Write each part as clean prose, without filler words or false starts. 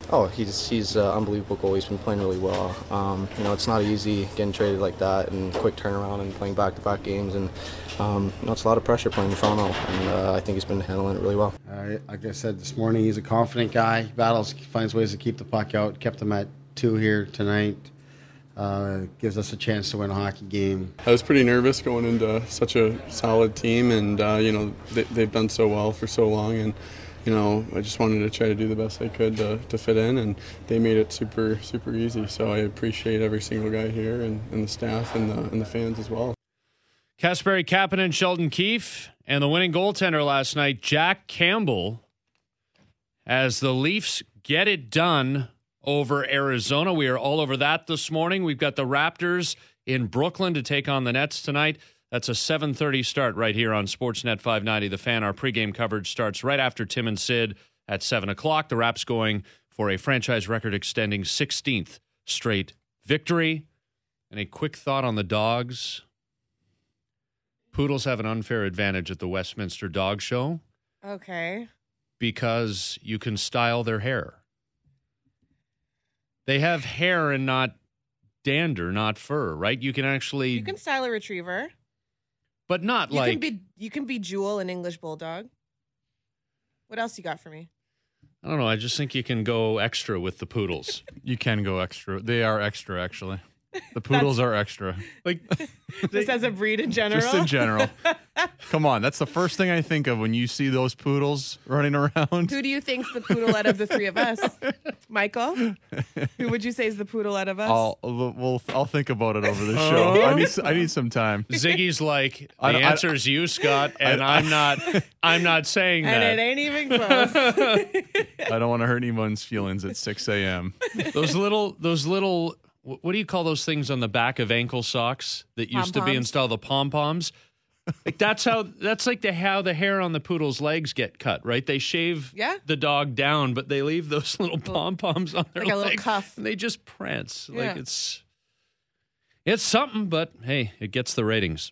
Oh, he's unbelievable goal. He's been playing really well. It's not easy getting traded like that and quick turnaround and playing back-to-back games. And it's a lot of pressure playing in Toronto. And I think he's been handling it really well. Like I said this morning, he's a confident guy. He battles, finds ways to keep the puck out. Kept him at 2 here tonight. Gives us a chance to win a hockey game. I was pretty nervous going into such a solid team, and they've done so well for so long, and I just wanted to try to do the best I could to fit in, and they made it super super easy. So I appreciate every single guy here and the staff and the fans as well. Kasperi Kapanen, Sheldon Keefe, and the winning goaltender last night, Jack Campbell, as the Leafs get it done over Arizona. We are all over that this morning. We've got the Raptors in Brooklyn to take on the Nets tonight. That's a 7:30 start right here on Sportsnet 590. The Fan, our pregame coverage starts right after Tim and Sid at 7 o'clock. The Raps going for a franchise record-extending 16th straight victory. And a quick thought on the Dogs. Poodles have an unfair advantage at the Westminster Dog Show. Okay. Because you can style their hair. They have hair and not dander, not fur, right? You can style a retriever. But not You can be Jewel, an English bulldog. What else you got for me? I don't know. I just think you can go extra with the poodles. You can go extra. They are extra, actually. The poodles are extra. Just as a breed in general? Just in general. Come on. That's the first thing I think of when you see those poodles running around. Who do you think's the poodle out of the three of us? Michael? Who would you say is the poodle out of us? I'll think about it over the show. I need some time. Ziggy's like, the answer is you, Scott, and I'm not saying that. And it ain't even close. I don't want to hurt anyone's feelings at 6 a.m. Those little, what do you call those things on the back of ankle socks that used to be installed, the pom-poms? Like how the hair on the poodle's legs get cut, right? They shave the dog down, but they leave those little pom-poms on their like a legs, little cuff. and they just prance. Yeah. Like it's something, but hey, it gets the ratings.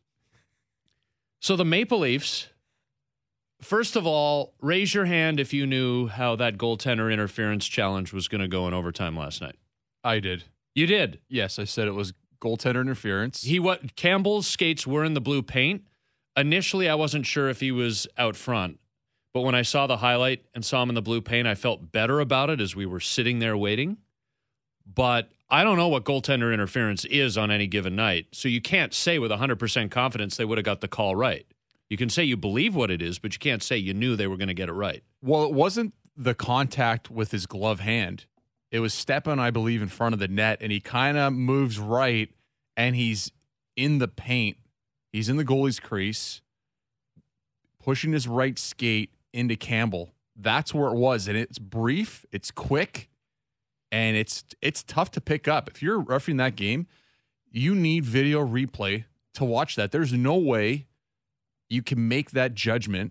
So the Maple Leafs, first of all, raise your hand if you knew how that goaltender interference challenge was going to go in overtime last night. I did. You did? Yes, I said it was goaltender interference. Campbell's skates were in the blue paint. Initially, I wasn't sure if he was out front, but when I saw the highlight and saw him in the blue paint, I felt better about it as we were sitting there waiting. But I don't know what goaltender interference is on any given night, so you can't say with 100% confidence they would have got the call right. You can say you believe what it is, but you can't say you knew they were going to get it right. Well, it wasn't the contact with his glove hand. It was stepping, I believe, in front of the net, and he kind of moves right, and he's in the paint. He's in the goalie's crease, pushing his right skate into Campbell. That's where it was, and it's brief, it's quick, and it's tough to pick up. If you're refereeing that game, you need video replay to watch that. There's no way you can make that judgment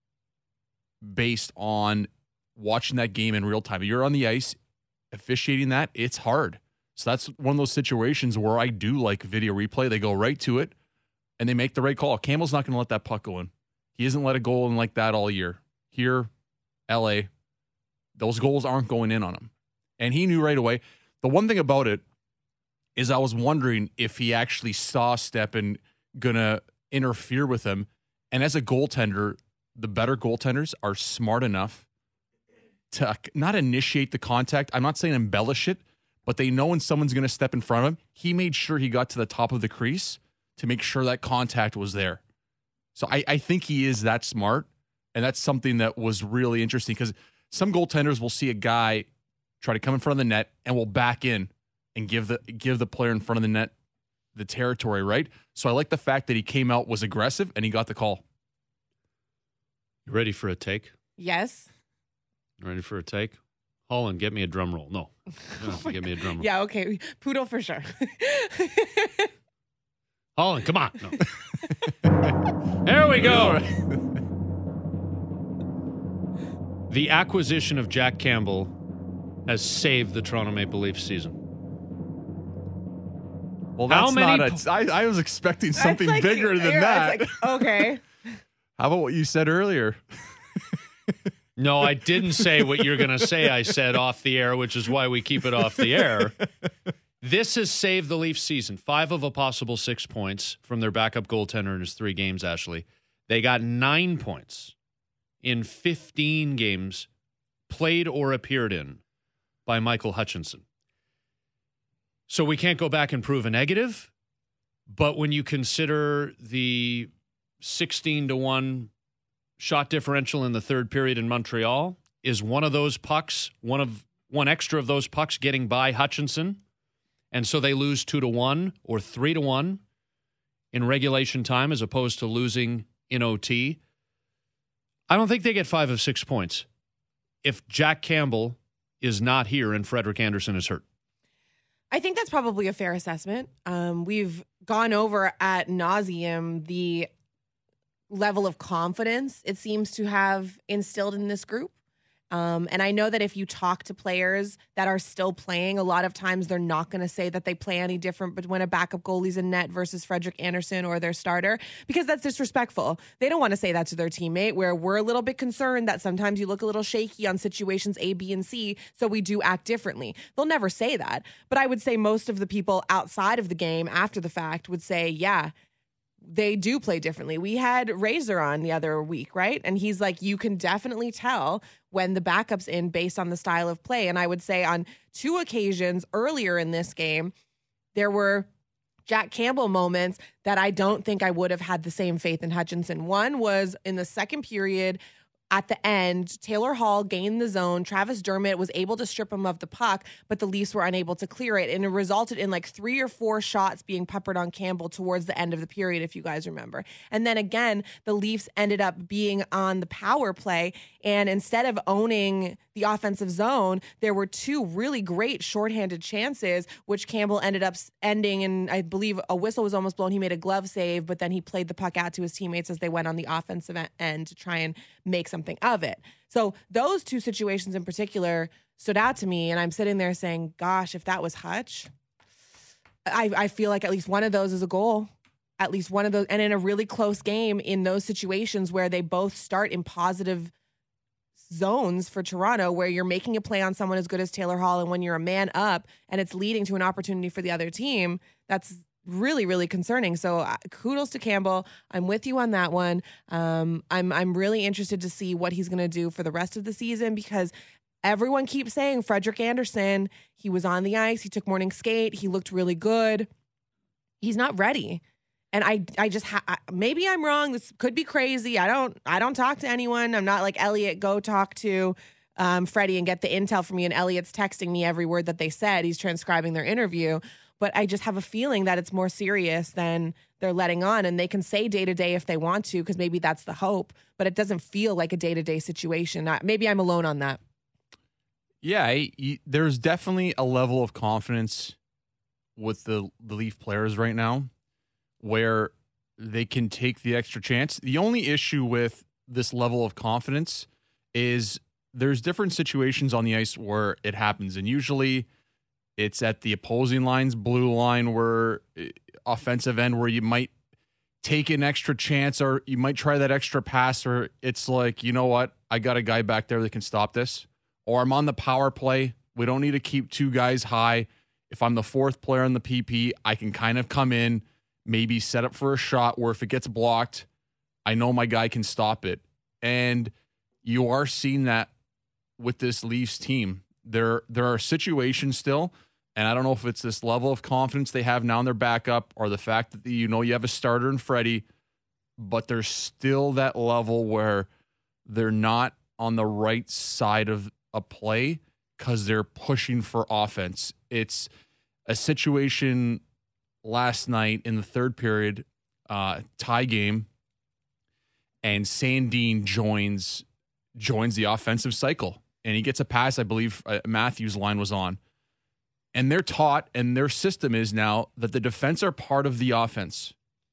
based on watching that game in real time. If you're on the ice officiating that, it's hard. So that's one of those situations where I do like video replay. They go right to it, and they make the right call. Campbell's not going to let that puck go in. He hasn't let a goal in like that all year. Here, L.A., those goals aren't going in on him. And he knew right away. The one thing about it is I was wondering if he actually saw Stepan going to interfere with him. And as a goaltender, the better goaltenders are smart enough to not initiate the contact. I'm not saying embellish it, but they know when someone's going to step in front of him. He made sure he got to the top of the crease to make sure that contact was there. So I think he is that smart, and that's something that was really interesting because some goaltenders will see a guy try to come in front of the net and will back in and give the player in front of the net the territory, right? So I like the fact that he came out, was aggressive, and he got the call. You ready for a take? Yes. Ready for a take? Holland, get me a drum roll. No. You don't have to get me a drum roll. Yeah, okay. Poodle for sure. Holland, come on. No. There we go. The acquisition of Jack Campbell has saved the Toronto Maple Leafs season. Well, that's I was expecting something bigger than that. Okay. How about what you said earlier? No, I didn't say what you're going to say I said off the air, which is why we keep it off the air. This has saved the Leafs season. 5 of a possible 6 points from their backup goaltender in his 3 games, Ashley. They got 9 points in 15 games played or appeared in by Michael Hutchinson. So we can't go back and prove a negative, but when you consider the 16-1 shot differential in the third period in Montreal, is one of those pucks, one extra of those pucks getting by Hutchinson, and so they lose 2-1 or 3-1 in regulation time as opposed to losing in OT. I don't think they get 5 of 6 points if Jack Campbell is not here and Frederik Andersen is hurt. I think that's probably a fair assessment. We've gone over ad nauseum the level of confidence it seems to have instilled in this group. And I know that if you talk to players that are still playing, a lot of times they're not going to say that they play any different but when a backup goalie's in net versus Frederik Andersen or their starter, because that's disrespectful. They don't want to say that to their teammate, where we're a little bit concerned that sometimes you look a little shaky on situations A, B, and C, so we do act differently. They'll never say that. But I would say most of the people outside of the game after the fact would say, yeah, they do play differently. We had Razor on the other week, right? And he's like, you can definitely tell when the backup's in based on the style of play. And I would say on 2 occasions earlier in this game, there were Jack Campbell moments that I don't think I would have had the same faith in Hutchinson. One was in the second period. At the end, Taylor Hall gained the zone. Travis Dermott was able to strip him of the puck, but the Leafs were unable to clear it. And it resulted in like 3 or 4 shots being peppered on Campbell towards the end of the period, if you guys remember. And then again, the Leafs ended up being on the power play. And instead of owning the offensive zone, there were 2 really great shorthanded chances, which Campbell ended up ending. And I believe a whistle was almost blown. He made a glove save, but then he played the puck out to his teammates as they went on the offensive end to try and make something of it. So those 2 situations in particular stood out to me, and I'm sitting there saying, gosh, if that was Hutch, I feel like at least one of those is a goal. At least one of those, and in a really close game in those situations where they both start in positive zones for Toronto, where you're making a play on someone as good as Taylor Hall, and when you're a man up and it's leading to an opportunity for the other team, that's really, really concerning. So kudos to Campbell. I'm with you on that one. I'm really interested to see what he's going to do for the rest of the season, because everyone keeps saying Frederik Andersen, he was on the ice, he took morning skate, he looked really good. He's not ready. And I just maybe I'm wrong. This could be crazy. I don't talk to anyone. I'm not like Elliot. Go talk to Freddie and get the intel from me. And Elliot's texting me every word that they said. He's transcribing their interview. But I just have a feeling that it's more serious than they're letting on. And they can say day-to-day if they want to, because maybe that's the hope. But it doesn't feel like a day-to-day situation. Maybe I'm alone on that. Yeah, there's definitely a level of confidence with the Leaf players right now where they can take the extra chance. The only issue with this level of confidence is there's different situations on the ice where it happens. And usually it's at the opposing line's blue line, where offensive end, where you might take an extra chance or you might try that extra pass, or it's like, you know what, I got a guy back there that can stop this. Or I'm on the power play. We don't need to keep 2 guys high. If I'm the 4th player in the PP, I can kind of come in, maybe set up for a shot where if it gets blocked, I know my guy can stop it. And you are seeing that with this Leafs team. There are situations still, and I don't know if it's this level of confidence they have now in their backup or the fact that you have a starter in Freddie, but there's still that level where they're not on the right side of a play because they're pushing for offense. It's a situation last night in the third period, tie game, and Sandin joins the offensive cycle, and he gets a pass. I believe Matthews' line was on, and they're taught, and their system is now that the defense are part of the offense.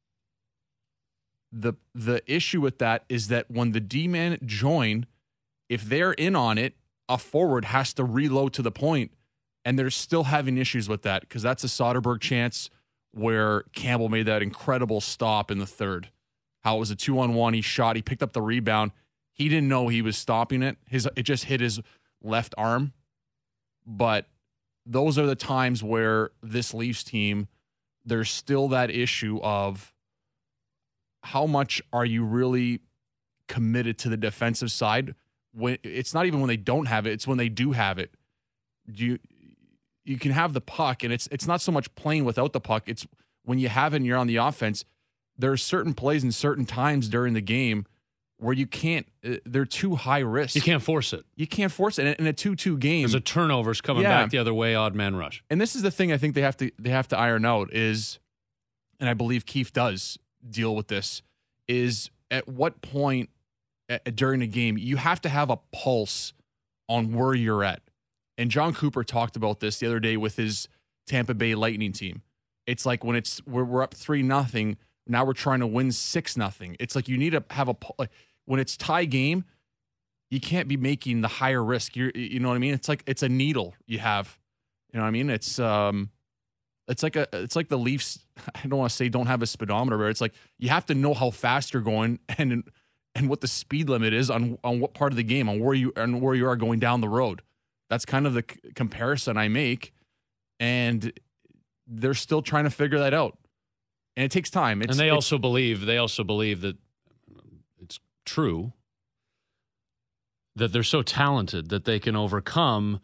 The issue with that is that when the D-man join, if they're in on it, a forward has to reload to the point, and they're still having issues with that because that's a Soderberg chance where Campbell made that incredible stop in the third. How it was a 2-on-1, he shot, he picked up the rebound, He didn't know he was stopping it. It just hit his left arm. But those are the times where this Leafs team, there's still that issue of how much are you really committed to the defensive side? When it's not even when they don't have it, it's when they do have it. You can have the puck, and it's not so much playing without the puck. It's when you have it and you're on the offense, there are certain plays and certain times during the game where you can't, they're too high risk. You can't force it. You can't force it in a 2-2 game. There's a turnovers coming back the other way, odd man rush. And this is the thing I think they have to iron out is, and I believe Keefe does deal with this, is at what point during the game you have to have a pulse on where you're at. And John Cooper talked about this the other day with his Tampa Bay Lightning team. It's like when we're up 3-0, now we're trying to win 6-0. It's like you need to have when it's tie game, you can't be making the higher risk. You know what I mean? It's like it's a needle you have. You know what I mean? It's like the Leafs. I don't want to say don't have a speedometer, but it's like you have to know how fast you're going and what the speed limit is on what part of the game, on where you are going down the road. That's kind of the comparison I make, and they're still trying to figure that out, and it takes time. They also believe that it's true that they're so talented that they can overcome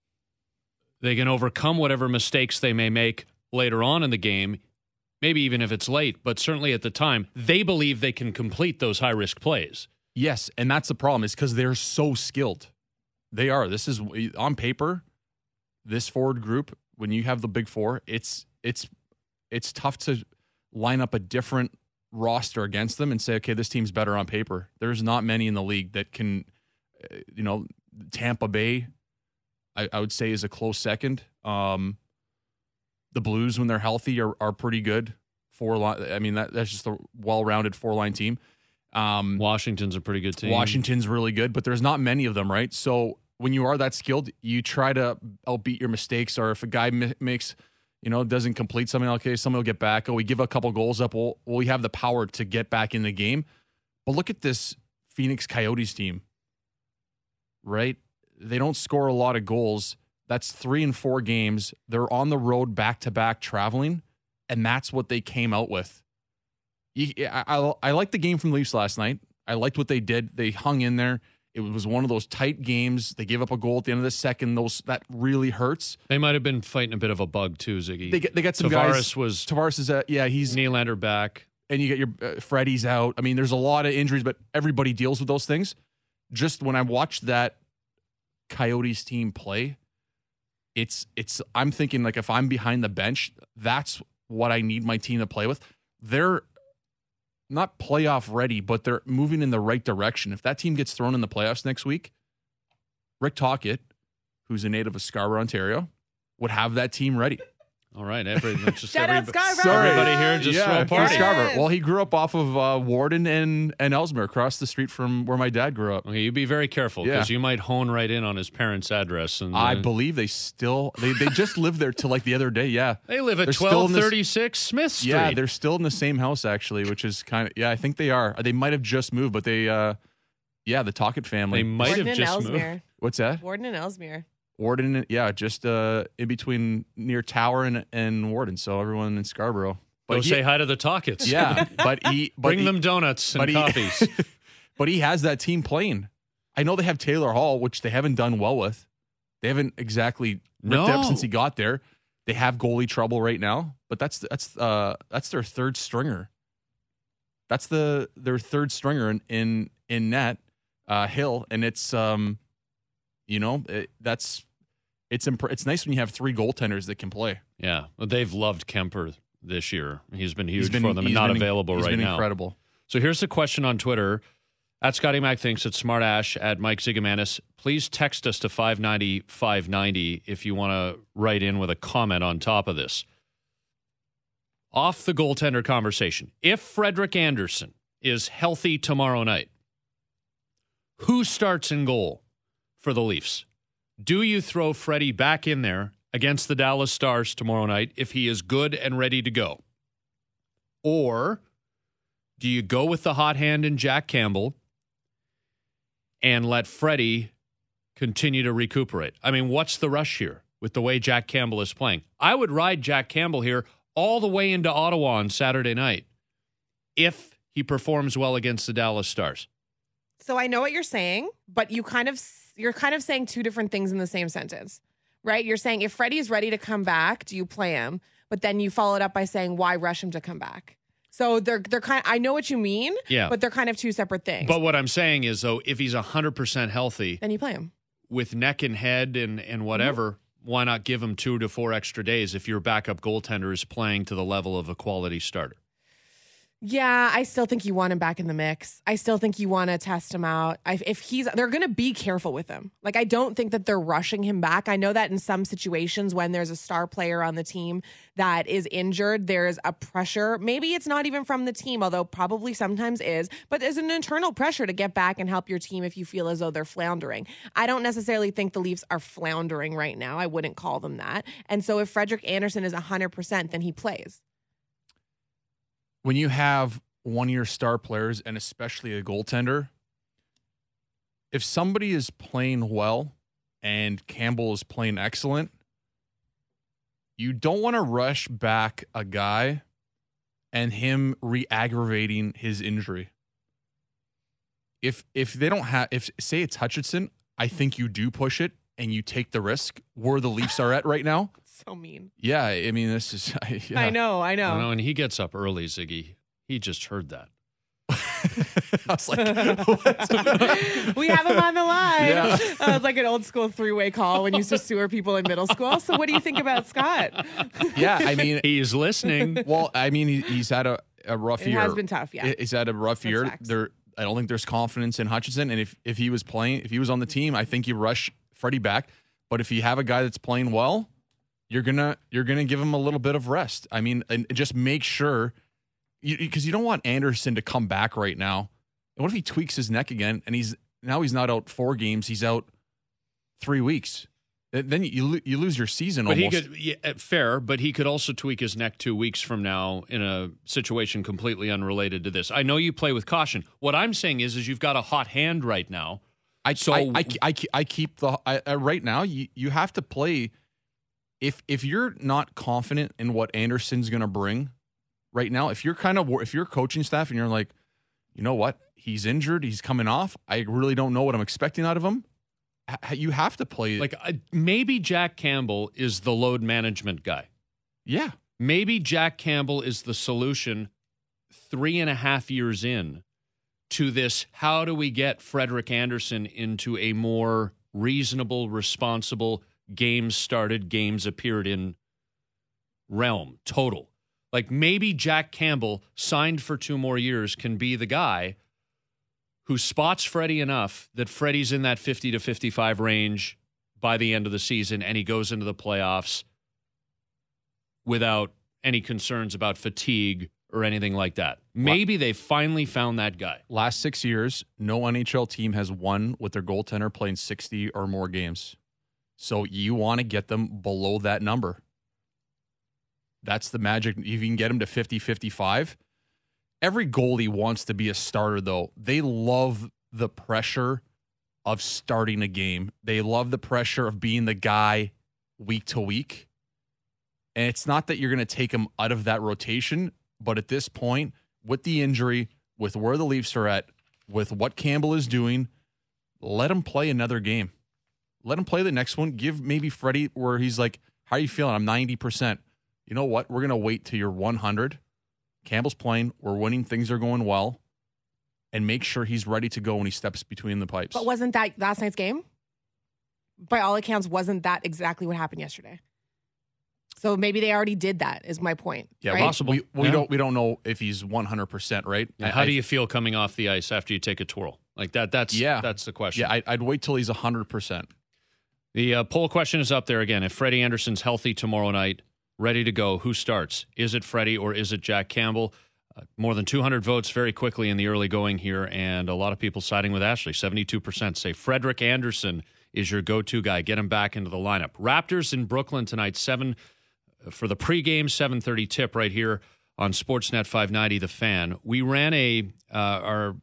whatever mistakes they may make later on in the game, maybe even if it's late, but certainly at the time, they believe they can complete those high-risk plays. Yes, and that's the problem, is because they're so skilled. They are. This is, on paper, this forward group, when you have the big four, it's tough to line up a different roster against them and say, okay, this team's better on paper. There's not many in the league that can, Tampa Bay, I would say, is a close second. The Blues, when they're healthy, are pretty good. That's just a well-rounded 4-line team. Washington's a pretty good team. Washington's really good, but there's not many of them, right? So when you are that skilled, you try to outbeat your mistakes, or if a guy makes, doesn't complete something, okay, somebody will get back. Oh, we give a couple goals up. Well, we have the power to get back in the game. But look at this Phoenix Coyotes team, right? They don't score a lot of goals. That's 3 and 4 games. They're on the road back-to-back traveling, and that's what they came out with. I liked the game from the Leafs last night. I liked what they did. They hung in there. It was one of those tight games. They gave up a goal at the end of the second. That really hurts. They might have been fighting a bit of a bug too, Ziggy. They got some Tavares guys. Tavares is he's Nylander back, and you get your Freddie's out. I mean, there's a lot of injuries, but everybody deals with those things. Just when I watched that Coyotes team play, I'm thinking, like, if I'm behind the bench, that's what I need my team to play with. They're not playoff ready, but they're moving in the right direction. If that team gets thrown in the playoffs next week, Rick Tocchet, who's a native of Scarborough, Ontario, would have that team ready. All right, Shout out Scarborough. Everybody here just throw a party. Scarborough. Well, he grew up off of Warden and Ellesmere, across the street from where my dad grew up. Okay, you be very careful, because you might hone right in on his parents' address. And I believe they just lived there till like the other day. Yeah, they live at 1236 Smith Street. Yeah, they're still in the same house actually, which is kind of I think they are. They might have just moved, but they the Tocchet family. They might have just moved. What's that? Warden and Ellesmere. Warden, just in between near Tower and Warden, so everyone in Scarborough. Go say hi to the Tocchet's. Yeah, bring them donuts and coffees. But he has that team playing. I know they have Taylor Hall, which they haven't done well with. They haven't exactly ripped up since he got there. They have goalie trouble right now, but that's their third stringer. That's their third stringer in net, Hill, and it's it's nice when you have 3 goaltenders that can play. Yeah, well, they've loved Kemper this year. He's been huge for them and not available right now. He's been incredible. So here's the question on Twitter. At Scotty Mac Thinks, at SmartAsh, at Mike Zigomanis. Please text us to 590-590 if you want to write in with a comment on top of this. Off the goaltender conversation. If Frederik Andersen is healthy tomorrow night, who starts in goal for the Leafs? Do you throw Freddie back in there against the Dallas Stars tomorrow night if he is good and ready to go? Or do you go with the hot hand in Jack Campbell and let Freddie continue to recuperate. I mean, what's the rush here with the way Jack Campbell is playing? I would ride Jack Campbell here all the way into Ottawa on Saturday night if he performs well against the Dallas Stars. So I know what you're saying, but you're kind of saying two different things in the same sentence, right? You're saying if Freddie is ready to come back, do you play him? But then you follow it up by saying, why rush him to come back? So they're kind of, I know what you mean, but they're kind of two separate things. But what I'm saying is, though, if he's 100% healthy, then you play him with neck and head and whatever. Why not give him 2 to 4 extra days if your backup goaltender is playing to the level of a quality starter? Yeah, I still think you want him back in the mix. I still think you want to test him out. They're going to be careful with him. Like, I don't think that they're rushing him back. I know that in some situations when there's a star player on the team that is injured, there's a pressure. Maybe it's not even from the team, although probably sometimes is, but there's an internal pressure to get back and help your team if you feel as though they're floundering. I don't necessarily think the Leafs are floundering right now. I wouldn't call them that. And so if Frederik Andersen is 100%, then he plays. When you have one of your star players, and especially a goaltender, if somebody is playing well and Campbell is playing excellent, you don't want to rush back a guy and him re-aggravating his injury. If they don't have, if say it's Hutchinson, I think you do push it and you take the risk where the Leafs are at right now. So mean. Yeah, I mean, this is... Yeah. I know. And he gets up early, Ziggy. He just heard that. I was like, what? We have him on the line. Yeah. It's like an old school 3-way call when you used to sewer people in middle school. So what do you think about Scott? Yeah, I mean... He's listening. Well, I mean, he's had a rough year. It has been tough, yeah. He's had a rough That's year. facts. I don't think there's confidence in Hutchinson. And if he was playing, if he was on the team, I think you rush Freddie back. But if you have a guy that's playing well, you're gonna give him a little bit of rest. I mean, and just make sure, because you don't want Anderson to come back right now. And what if he tweaks his neck again and he's not out 4 games, he's out 3 weeks? Then you lose your season. But almost. he could, fair, but he could also tweak his neck 2 weeks from now in a situation completely unrelated to this. I know you play with caution. What I'm saying is you've got a hot hand right now. I keep the right now. You have to play. If you're not confident in what Anderson's going to bring right now, if you're coaching staff and you're like, you know what, he's injured, he's coming off, I really don't know what I'm expecting out of him. You have to play. Like maybe Jack Campbell is the load management guy. Yeah, maybe Jack Campbell is the solution 3.5 years in to this. How do we get Frederik Andersen into a more reasonable, responsible, games started, games appeared in realm total? Like maybe Jack Campbell, signed for 2 more years, can be the guy who spots Freddie enough that Freddie's in that 50 to 55 range by the end of the season, and he goes into the playoffs without any concerns about fatigue or anything like that. Maybe they finally found that guy. Last 6 years, no NHL team has won with their goaltender playing 60 or more games. So you want to get them below that number. That's the magic. If you can get them to 50, 55. Every goalie wants to be a starter, though. They love the pressure of starting a game. They love the pressure of being the guy week to week. And it's not that you're going to take them out of that rotation, but at this point, with the injury, with where the Leafs are at, with what Campbell is doing, let him play another game. Let him play the next one. Give maybe Freddie where he's like, how are you feeling? I'm 90%. You know what? We're going to wait till you're 100. Campbell's playing. We're winning. Things are going well. And make sure he's ready to go when he steps between the pipes. But wasn't that last night's game? By all accounts, wasn't that exactly what happened yesterday? So maybe they already did that, is my point. Yeah, right? possible. We don't know if he's 100%, right? Yeah, how do you feel coming off the ice after you take a twirl? Like that's the question. Yeah, I'd wait till he's 100%. The poll question is up there again. If Freddie Andersen's healthy tomorrow night, ready to go, who starts? Is it Freddie or is it Jack Campbell? More than 200 votes very quickly in the early going here, and a lot of people siding with Ashley. 72% say Frederik Andersen is your go-to guy. Get him back into the lineup. Raptors in Brooklyn tonight, 7 for the pregame, 7:30 tip right here on Sportsnet 590 The Fan. We ran our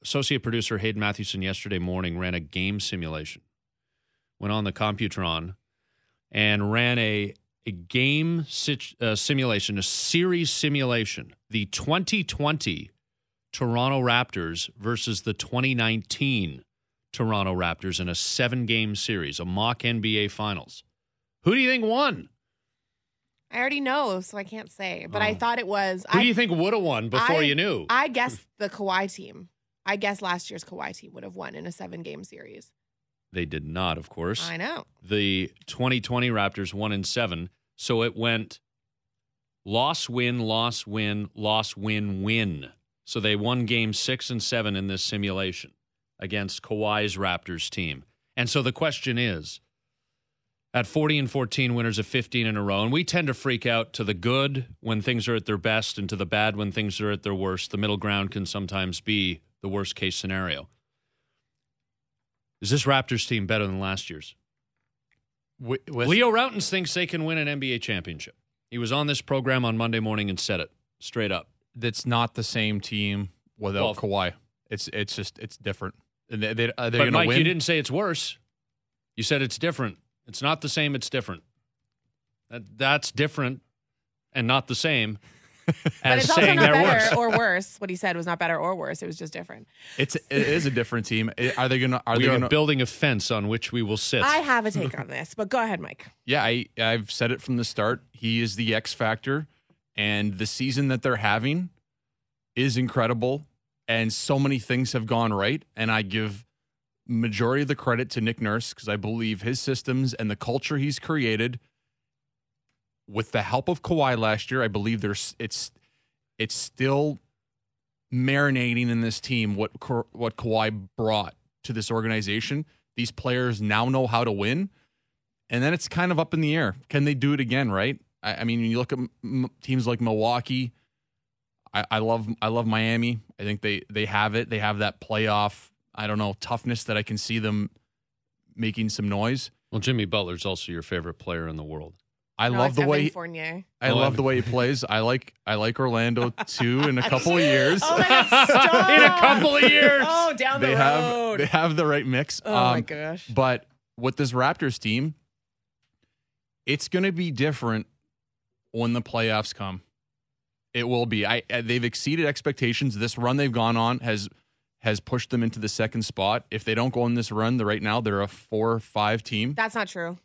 associate producer Hayden Mathewson yesterday morning ran a game simulation. Went on the Computron and ran a game simulation, a series simulation. The 2020 Toronto Raptors versus the 2019 Toronto Raptors in a 7-game series, a mock NBA Finals. Who do you think won? I already know, so I can't say. But I thought it was. Who do you think would have won before you knew? I guessed the Kawhi team. I guess last year's Kawhi team would have won in a 7-game series. They did not, of course. I know. The 2020 Raptors won in 7, so it went loss, win, loss, win, loss, win, win. So they won games 6 and 7 in this simulation against Kawhi's Raptors team. And so the question is, at 40 and 14, winners of 15 in a row, and we tend to freak out to the good when things are at their best and to the bad when things are at their worst. The middle ground can sometimes be the worst case scenario. Is this Raptors team better than last year's? Leo Rautins thinks they can win an NBA championship. He was on this program on Monday morning and said it straight up. That's not the same team without Kawhi. It's different. They're but going to Mike, win. You didn't say it's worse. You said it's different. It's not the same. It's different. That's different and not the same. But it's also not better or worse. What he said was not better or worse. It was just different. It is a different team. Are they going to? We are building a fence on which we will sit. I have a take on this, but go ahead, Mike. Yeah, I've said it from the start. He is the X factor, and the season that they're having is incredible. And so many things have gone right. And I give majority of the credit to Nick Nurse because I believe his systems and the culture he's created, with the help of Kawhi last year, I believe it's still marinating in this team what Kawhi brought to this organization. These players now know how to win, and then it's kind of up in the air. Can they do it again? Right? I mean, when you look at teams like Milwaukee, I love Miami. I think they have it. They have that playoff, I don't know, toughness that I can see them making some noise. Well, Jimmy Butler's also your favorite player in the world. I love the way I love the way he plays. I like Orlando too in a couple of years. Oh my God, stop. In a couple of years. Oh, down the road. They have the right mix. Oh my gosh. But with this Raptors team, it's going to be different when the playoffs come. It will be. They've exceeded expectations. This run they've gone on has pushed them into the second spot. If they don't go on this run, right now they're a 4-5 team. That's not true.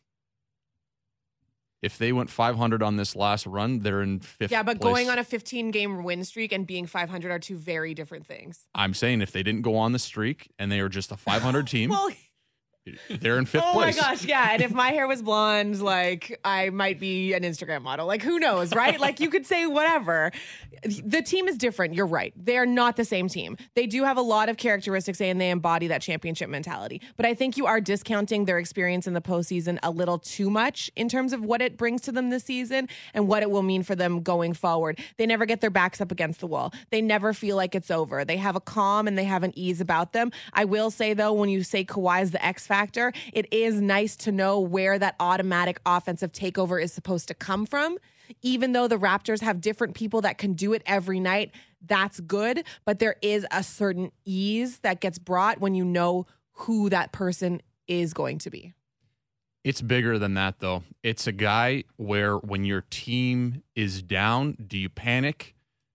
If they went 500 on this last run, they're in 5th Yeah, but place. going on a 15-game win streak and being 500 are two very different things. I'm saying if they didn't go on the streak and they were just a 500 team, Well, they're in 5th oh place. my gosh, yeah. And if my hair was blonde, like I might be an Instagram model. Like who knows, right? Like you could say whatever. The team is different. You're right. They're not the same team. They do have a lot of characteristics and they embody that championship mentality. But I think you are discounting their experience in the postseason a little too much in terms of what it brings to them this season and what it will mean for them going forward. They never get their backs up against the wall. They never feel like it's over. They have a calm and they have an ease about them. I will say though, when you say Kawhi is the X factor, it is nice to know where that automatic offensive takeover is supposed to come from. Even though the Raptors have different people that can do it every night, that's good. But there is a certain ease that gets brought when you know who that person is going to be. It's bigger than that, though. It's a guy where when your team is down, do you panic?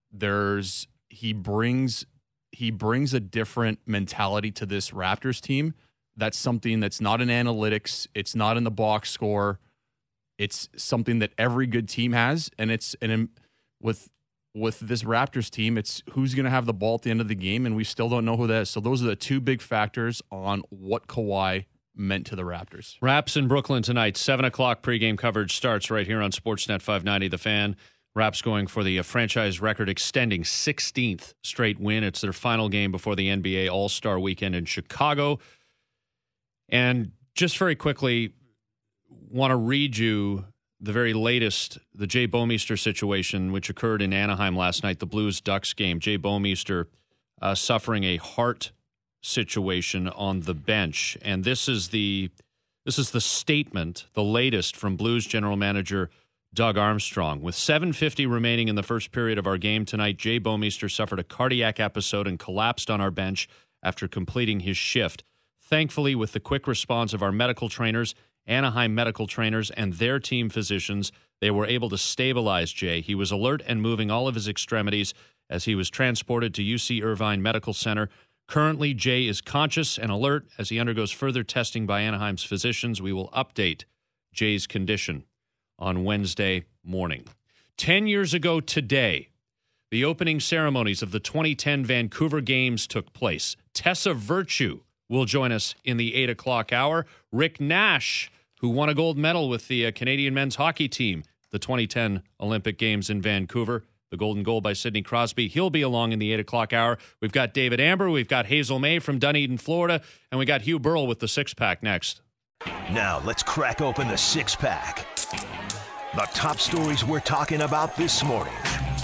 He brings a different mentality to this Raptors team. That's something that's not in analytics. It's not in the box score. It's something that every good team has, and with this Raptors team, it's who's going to have the ball at the end of the game, and we still don't know who that is. So those are the two big factors on what Kawhi meant to the Raptors. Raps in Brooklyn tonight. 7 o'clock pregame coverage starts right here on Sportsnet 590. The Fan. Raps going for the franchise record extending 16th straight win. It's their final game before the NBA All-Star Weekend in Chicago. And just very quickly, want to read you the very latest, the Jay Bouwmeester situation, which occurred in Anaheim last night, the Blues-Ducks game. Jay Bouwmeester suffering a heart situation on the bench. And this is the statement, the latest from Blues general manager Doug Armstrong. With 7:50 remaining in the first period of our game tonight, Jay Bouwmeester suffered a cardiac episode and collapsed on our bench after completing his shift. Thankfully, with the quick response of our medical trainers, Anaheim medical trainers, and their team physicians, they were able to stabilize Jay. He was alert and moving all of his extremities as he was transported to UC Irvine Medical Center. Currently, Jay is conscious and alert as he undergoes further testing by Anaheim's physicians. We will update Jay's condition on Wednesday morning. 10 years ago today, the opening ceremonies of the 2010 Vancouver Games took place. Tessa Virtue will join us in the 8 o'clock hour. Rick Nash, who won a gold medal with the Canadian men's hockey team, the 2010 Olympic Games in Vancouver. The golden goal by Sidney Crosby. He'll be along in the 8 o'clock hour. We've got David Amber. We've got Hazel May from Dunedin, Florida. And we got Hugh Burrell with the six-pack next. Now let's crack open the six-pack. The top stories we're talking about this morning.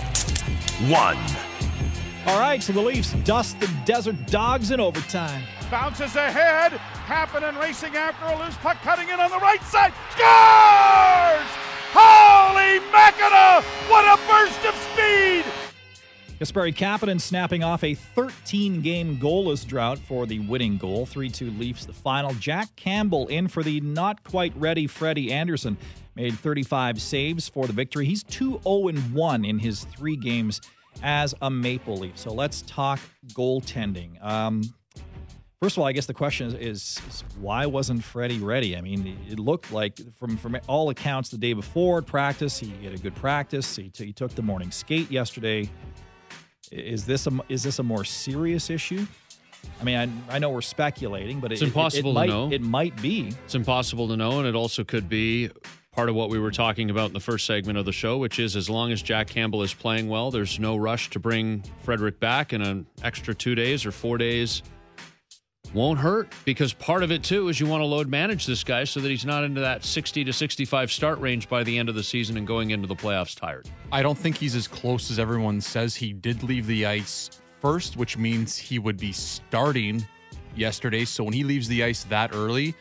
1. All right, so the Leafs dust the Desert Dogs in overtime. Bounces ahead. Kapanen racing after a loose puck, cutting in on the right side. Scores! Holy Mackinac! What a burst of speed! Kasperi Kapanen snapping off a 13-game goalless drought for the winning goal. 3-2 Leafs the final. Jack Campbell in for the not-quite-ready Freddie Anderson. Made 35 saves for the victory. He's 2-0-1 in his 3 games as a Maple Leaf. So let's talk goaltending. First of all, I guess the question is why wasn't Freddie ready? I mean, it looked like from all accounts the day before at practice, he had a good practice. He took the morning skate yesterday. Is this a more serious issue? I mean, I know we're speculating, but it's impossible to know. It might be. It's impossible to know, and it also could be part of what we were talking about in the first segment of the show, which is as long as Jack Campbell is playing well, there's no rush to bring Frederic back, in an extra 2 days or 4 days won't hurt, because part of it, too, is you want to load manage this guy so that he's not into that 60 to 65 start range by the end of the season and going into the playoffs tired. I don't think he's as close as everyone says. He did leave the ice first, which means he would be starting yesterday. So when he leaves the ice that early,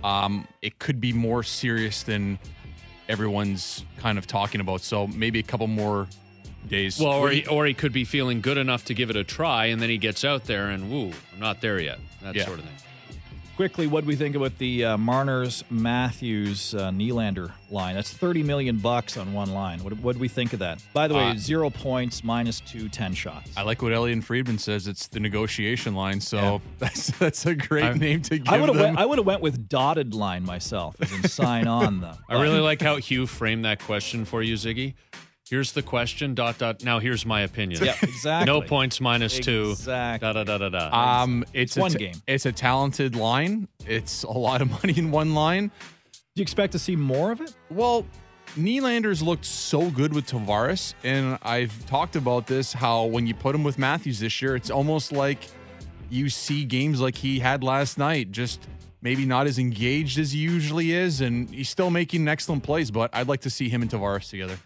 it could be more serious than everyone's kind of talking about. So maybe a couple more days. Well, or he could be feeling good enough to give it a try, and then he gets out there and, woo, I'm not there yet. That sort of thing. Quickly, what do we think about the Marner's, Matthews, Nylander line? That's $30 million on one line. What do we think of that? By the way, 0 points, -2, 10 shots. I like what Elliot Friedman says. It's the negotiation line, so that's a great name to give I would have went with dotted line myself, as in sign on them. I really like how Hugh framed that question for you, Ziggy. Here's the question, ... Now here's my opinion. Yeah, exactly. No points, -2. Exactly. It's one game. It's a talented line. It's a lot of money in one line. Do you expect to see more of it? Well, Nylander's looked so good with Tavares, and I've talked about this, how when you put him with Matthews this year, it's almost like you see games like he had last night, just maybe not as engaged as he usually is, and he's still making excellent plays, but I'd like to see him and Tavares together.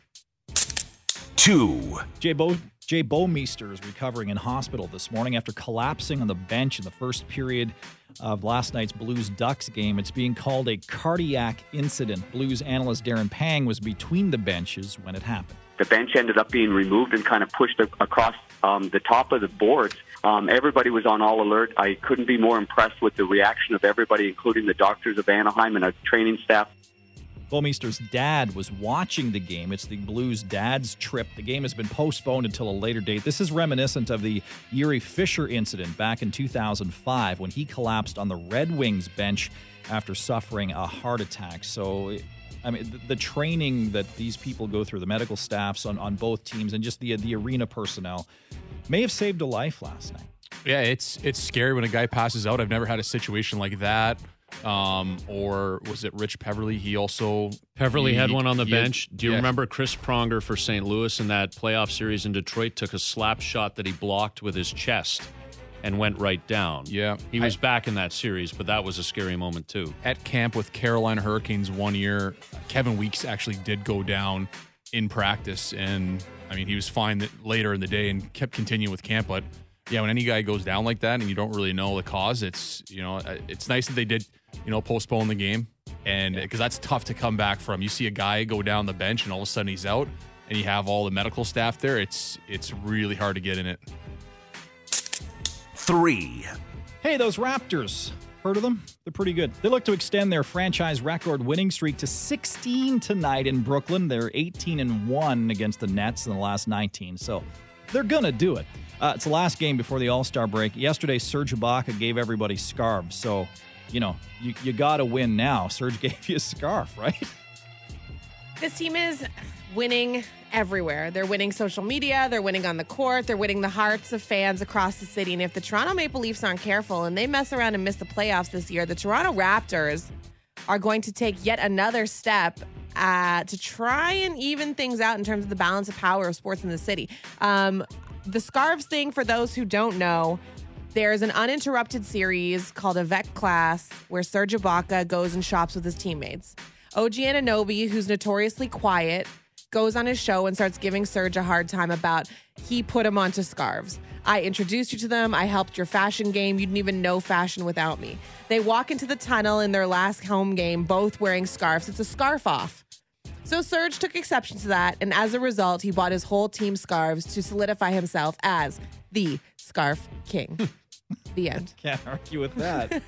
2. Jay Bouwmeester is recovering in hospital this morning after collapsing on the bench in the first period of last night's Blues-Ducks game. It's being called a cardiac incident. Blues analyst Darren Pang was between the benches when it happened. The bench ended up being removed and kind of pushed across the top of the boards. Everybody was on all alert. I couldn't be more impressed with the reaction of everybody, including the doctors of Anaheim and our training staff. Bouwmeester's dad was watching the game. It's the Blues' dad's trip. The game has been postponed until a later date. This is reminiscent of the Yuri Fisher incident back in 2005 when he collapsed on the Red Wings bench after suffering a heart attack. So, I mean, the training that these people go through, the medical staffs on both teams and just the arena personnel, may have saved a life last night. Yeah, it's scary when a guy passes out. I've never had a situation like that. Or was it Rich Peverley? Peverley had one on the bench. Do you remember Chris Pronger for St. Louis in that playoff series in Detroit took a slap shot that he blocked with his chest and went right down? Yeah. He was back in that series, but that was a scary moment too. At camp with Carolina Hurricanes one year, Kevin Weeks actually did go down in practice, and I mean, he was fine later in the day and kept continuing with camp, but yeah, when any guy goes down like that and you don't really know the cause, it's nice that they did, postpone the game, and because that's tough to come back from. You see a guy go down the bench and all of a sudden he's out, and you have all the medical staff there. It's really hard to get in it. 3. Hey, those Raptors. Heard of them? They're pretty good. They look to extend their franchise record winning streak to 16 tonight in Brooklyn. They're 18-1 against the Nets in the last 19, so they're going to do it. It's the last game before the All-Star break. Yesterday, Serge Ibaka gave everybody scarves, so, you got to win now. Serge gave you a scarf, right? This team is winning everywhere. They're winning social media. They're winning on the court. They're winning the hearts of fans across the city. And if the Toronto Maple Leafs aren't careful and they mess around and miss the playoffs this year, the Toronto Raptors are going to take yet another step to try and even things out in terms of the balance of power of sports in the city. The scarves thing, for those who don't know, there's an uninterrupted series called Avec Class where Serge Ibaka goes and shops with his teammates. OG Anunoby, who's notoriously quiet, goes on his show and starts giving Serge a hard time about he put him onto scarves. I introduced you to them. I helped your fashion game. You didn't even know fashion without me. They walk into the tunnel in their last home game, both wearing scarves. It's a scarf off. So Serge took exception to that, and as a result, he bought his whole team scarves to solidify himself as the Scarf King. The end. Can't argue with that.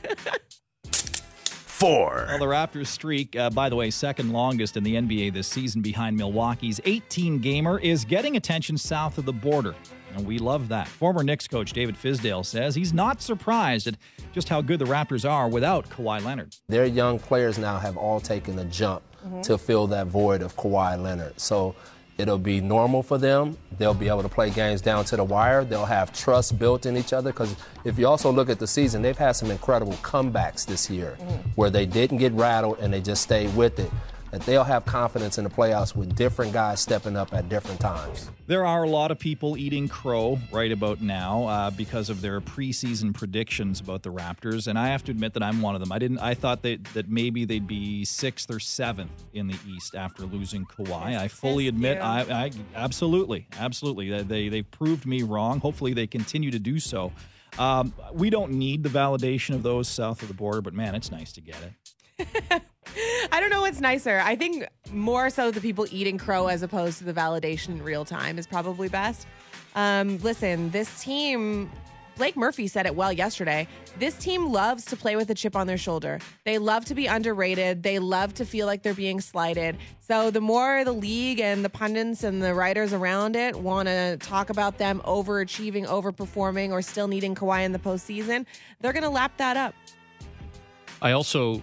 4. Well, the Raptors streak, by the way, second longest in the NBA this season behind Milwaukee's 18-gamer, is getting attention south of the border. And we love that. Former Knicks coach David Fizdale says he's not surprised at just how good the Raptors are without Kawhi Leonard. Their young players now have all taken the jump to fill that void of Kawhi Leonard. So it'll be normal for them. They'll be able to play games down to the wire. They'll have trust built in each other, because if you also look at the season, they've had some incredible comebacks this year where they didn't get rattled and they just stayed with it. That they'll have confidence in the playoffs with different guys stepping up at different times. There are a lot of people eating crow right about now because of their preseason predictions about the Raptors, and I have to admit that I'm one of them. I thought that maybe they'd be 6th or 7th in the East after losing Kawhi. I fully admit, I absolutely. They've proved me wrong. Hopefully they continue to do so. We don't need the validation of those south of the border, but man, it's nice to get it. I don't know what's nicer. I think more so the people eating crow as opposed to the validation in real time is probably best. Listen, this team, Blake Murphy said it well yesterday. This team loves to play with a chip on their shoulder. They love to be underrated. They love to feel like they're being slighted. So the more the league and the pundits and the writers around it want to talk about them overachieving, overperforming, or still needing Kawhi in the postseason, they're going to lap that up. I also...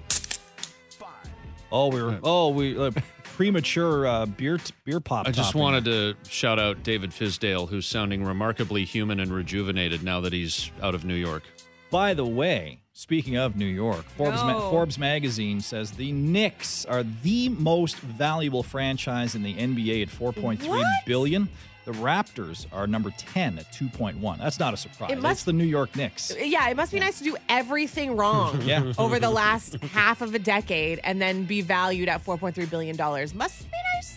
premature beer pop. I just wanted to shout out David Fizdale, who's sounding remarkably human and rejuvenated now that he's out of New York. By the way, speaking of New York, Forbes magazine says the Knicks are the most valuable franchise in the NBA at $4.3 billion. The Raptors are number 10 at 2.1. That's not a surprise. It's the New York Knicks. Yeah, it must be nice to do everything wrong over the last half of a decade and then be valued at $4.3 billion. Must be nice.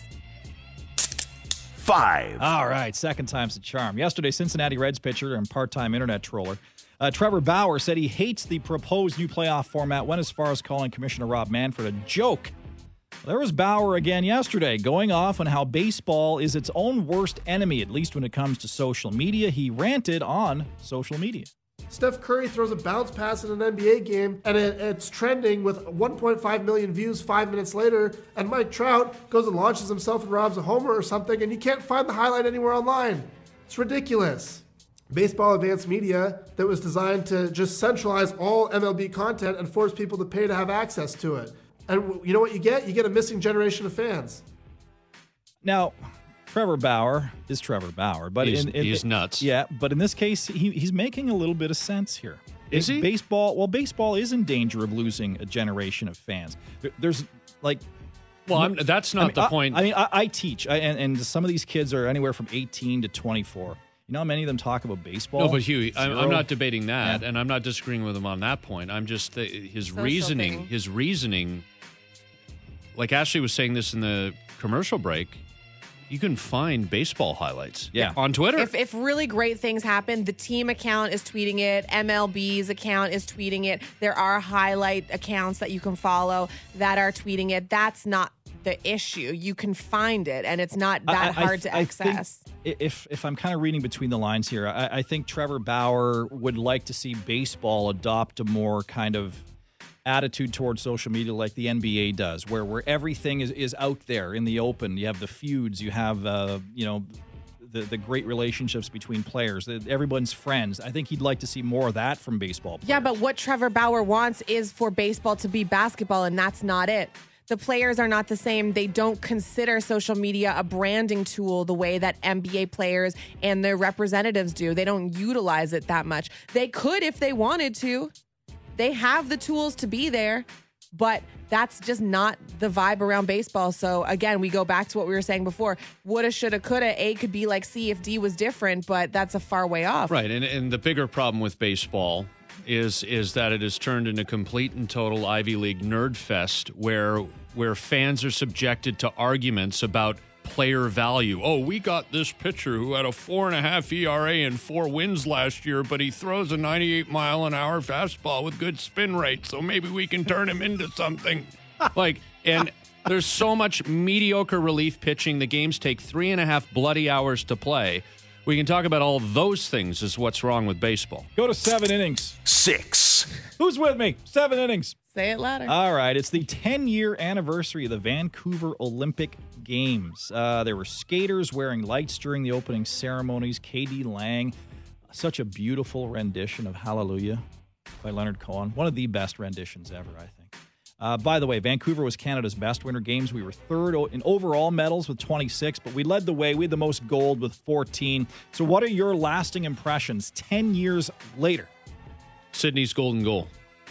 5. All right, second time's a charm. Yesterday, Cincinnati Reds pitcher and part-time internet troller Trevor Bauer said he hates the proposed new playoff format, went as far as calling Commissioner Rob Manfred a joke. There was Bauer again yesterday, going off on how baseball is its own worst enemy, at least when it comes to social media. He ranted on social media. Steph Curry throws a bounce pass in an NBA game, and it's trending with 1.5 million views 5 minutes later, and Mike Trout goes and launches himself and robs a homer or something, and you can't find the highlight anywhere online. It's ridiculous. Baseball Advanced Media that was designed to just centralize all MLB content and force people to pay to have access to it. And you know what you get? You get a missing generation of fans. Now, Trevor Bauer is Trevor Bauer, but he's nuts. Yeah, but in this case, he's making a little bit of sense here. Is he? Baseball is in danger of losing a generation of fans. There's like... Well, that's not the point. I teach, and some of these kids are anywhere from 18 to 24. You know how many of them talk about baseball? No, but Huey, I'm not debating that, and I'm not disagreeing with him on that point. I'm just his reasoning. Like Ashley was saying this in the commercial break, you can find baseball highlights on Twitter. If really great things happen, the team account is tweeting it. MLB's account is tweeting it. There are highlight accounts that you can follow that are tweeting it. That's not the issue. You can find it, and it's not that hard to access. If I'm kind of reading between the lines here, I think Trevor Bauer would like to see baseball adopt a more kind of attitude towards social media like the NBA does, where everything is out there in the open. You have the feuds, you have the great relationships between players. Everyone's friends. I think he'd like to see more of that from baseball players. Yeah, but what Trevor Bauer wants is for baseball to be basketball, and that's not it. The players are not the same. They don't consider social media a branding tool the way that NBA players and their representatives do. They don't utilize it that much. They could if they wanted to. They have the tools to be there, but that's just not the vibe around baseball. So again, we go back to what we were saying before. Woulda, shoulda, coulda. A could be like C if D was different, but that's a far way off. Right, and the bigger problem with baseball is that it has turned into complete and total Ivy League nerd fest where fans are subjected to arguments about player value. Oh, we got this pitcher who had a 4.5 ERA and 4 wins last year, but he throws a 98-mile-an-hour fastball with good spin rate, so maybe we can turn him into something. And there's so much mediocre relief pitching. The games take 3.5 bloody hours to play. We can talk about all those things as what's wrong with baseball. Go to 7 innings. 6. Who's with me? 7 innings. Say it louder. All right. It's the 10-year anniversary of the Vancouver Olympic Games. There were skaters wearing lights during the opening ceremonies. K.D. Lang, such a beautiful rendition of Hallelujah by Leonard Cohen. One of the best renditions ever, I think. By the way, Vancouver was Canada's best Winter Games. We were third in overall medals with 26, but we led the way. We had the most gold with 14. So what are your lasting impressions 10 years later? Sydney's golden goal.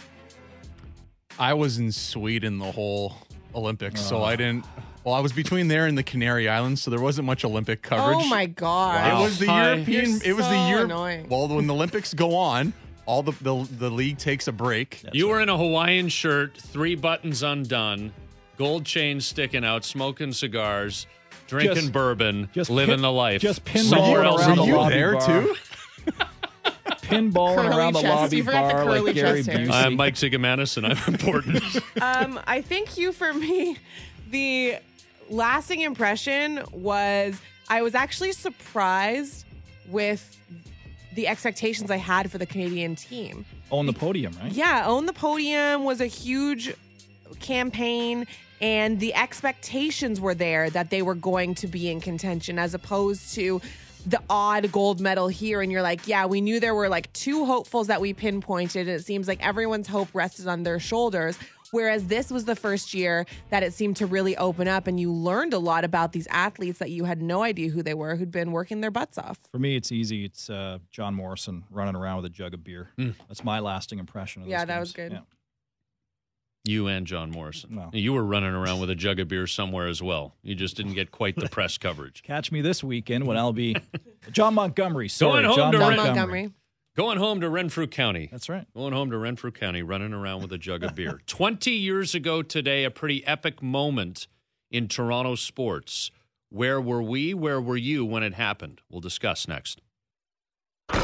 I was in Sweden the whole Olympics, so I didn't. Well, I was between there and the Canary Islands, so there wasn't much Olympic coverage. Oh my God! Wow. It was the European. It was the Europe. Annoying. Well, when the Olympics go on, all the league takes a break. You were in a Hawaiian shirt, 3 buttons undone, gold chain sticking out, smoking cigars, drinking bourbon, living the life. Just pinballing around the lobby there bar. too. Pinballing around the lobby bar like Gary Busey. I'm Mike Zigomanis, and I'm important. I think for me, the lasting impression was I was actually surprised with the expectations I had for the Canadian team. Own the podium, right? Yeah, Own the Podium was a huge campaign, and the expectations were there that they were going to be in contention as opposed to the odd gold medal here. And you're like, yeah, we knew there were like 2 hopefuls that we pinpointed. And it seems like everyone's hope rested on their shoulders. Whereas this was the first year that it seemed to really open up, and you learned a lot about these athletes that you had no idea who they were, who'd been working their butts off. For me, it's easy. It's John Morrison running around with a jug of beer. That's my lasting impression of Yeah, those that games. was good. Yeah. You and John Morrison. No. You were running around with a jug of beer somewhere as well. You just didn't get quite the press coverage. Catch me this weekend when I'll be John Montgomery. Sorry, Going home John to Montgomery. Going home to Renfrew County. That's right. Going home to Renfrew County, running around with a jug of beer. 20 years ago today, a pretty epic moment in Toronto sports. Where were we? Where were you when it happened? We'll discuss next. It's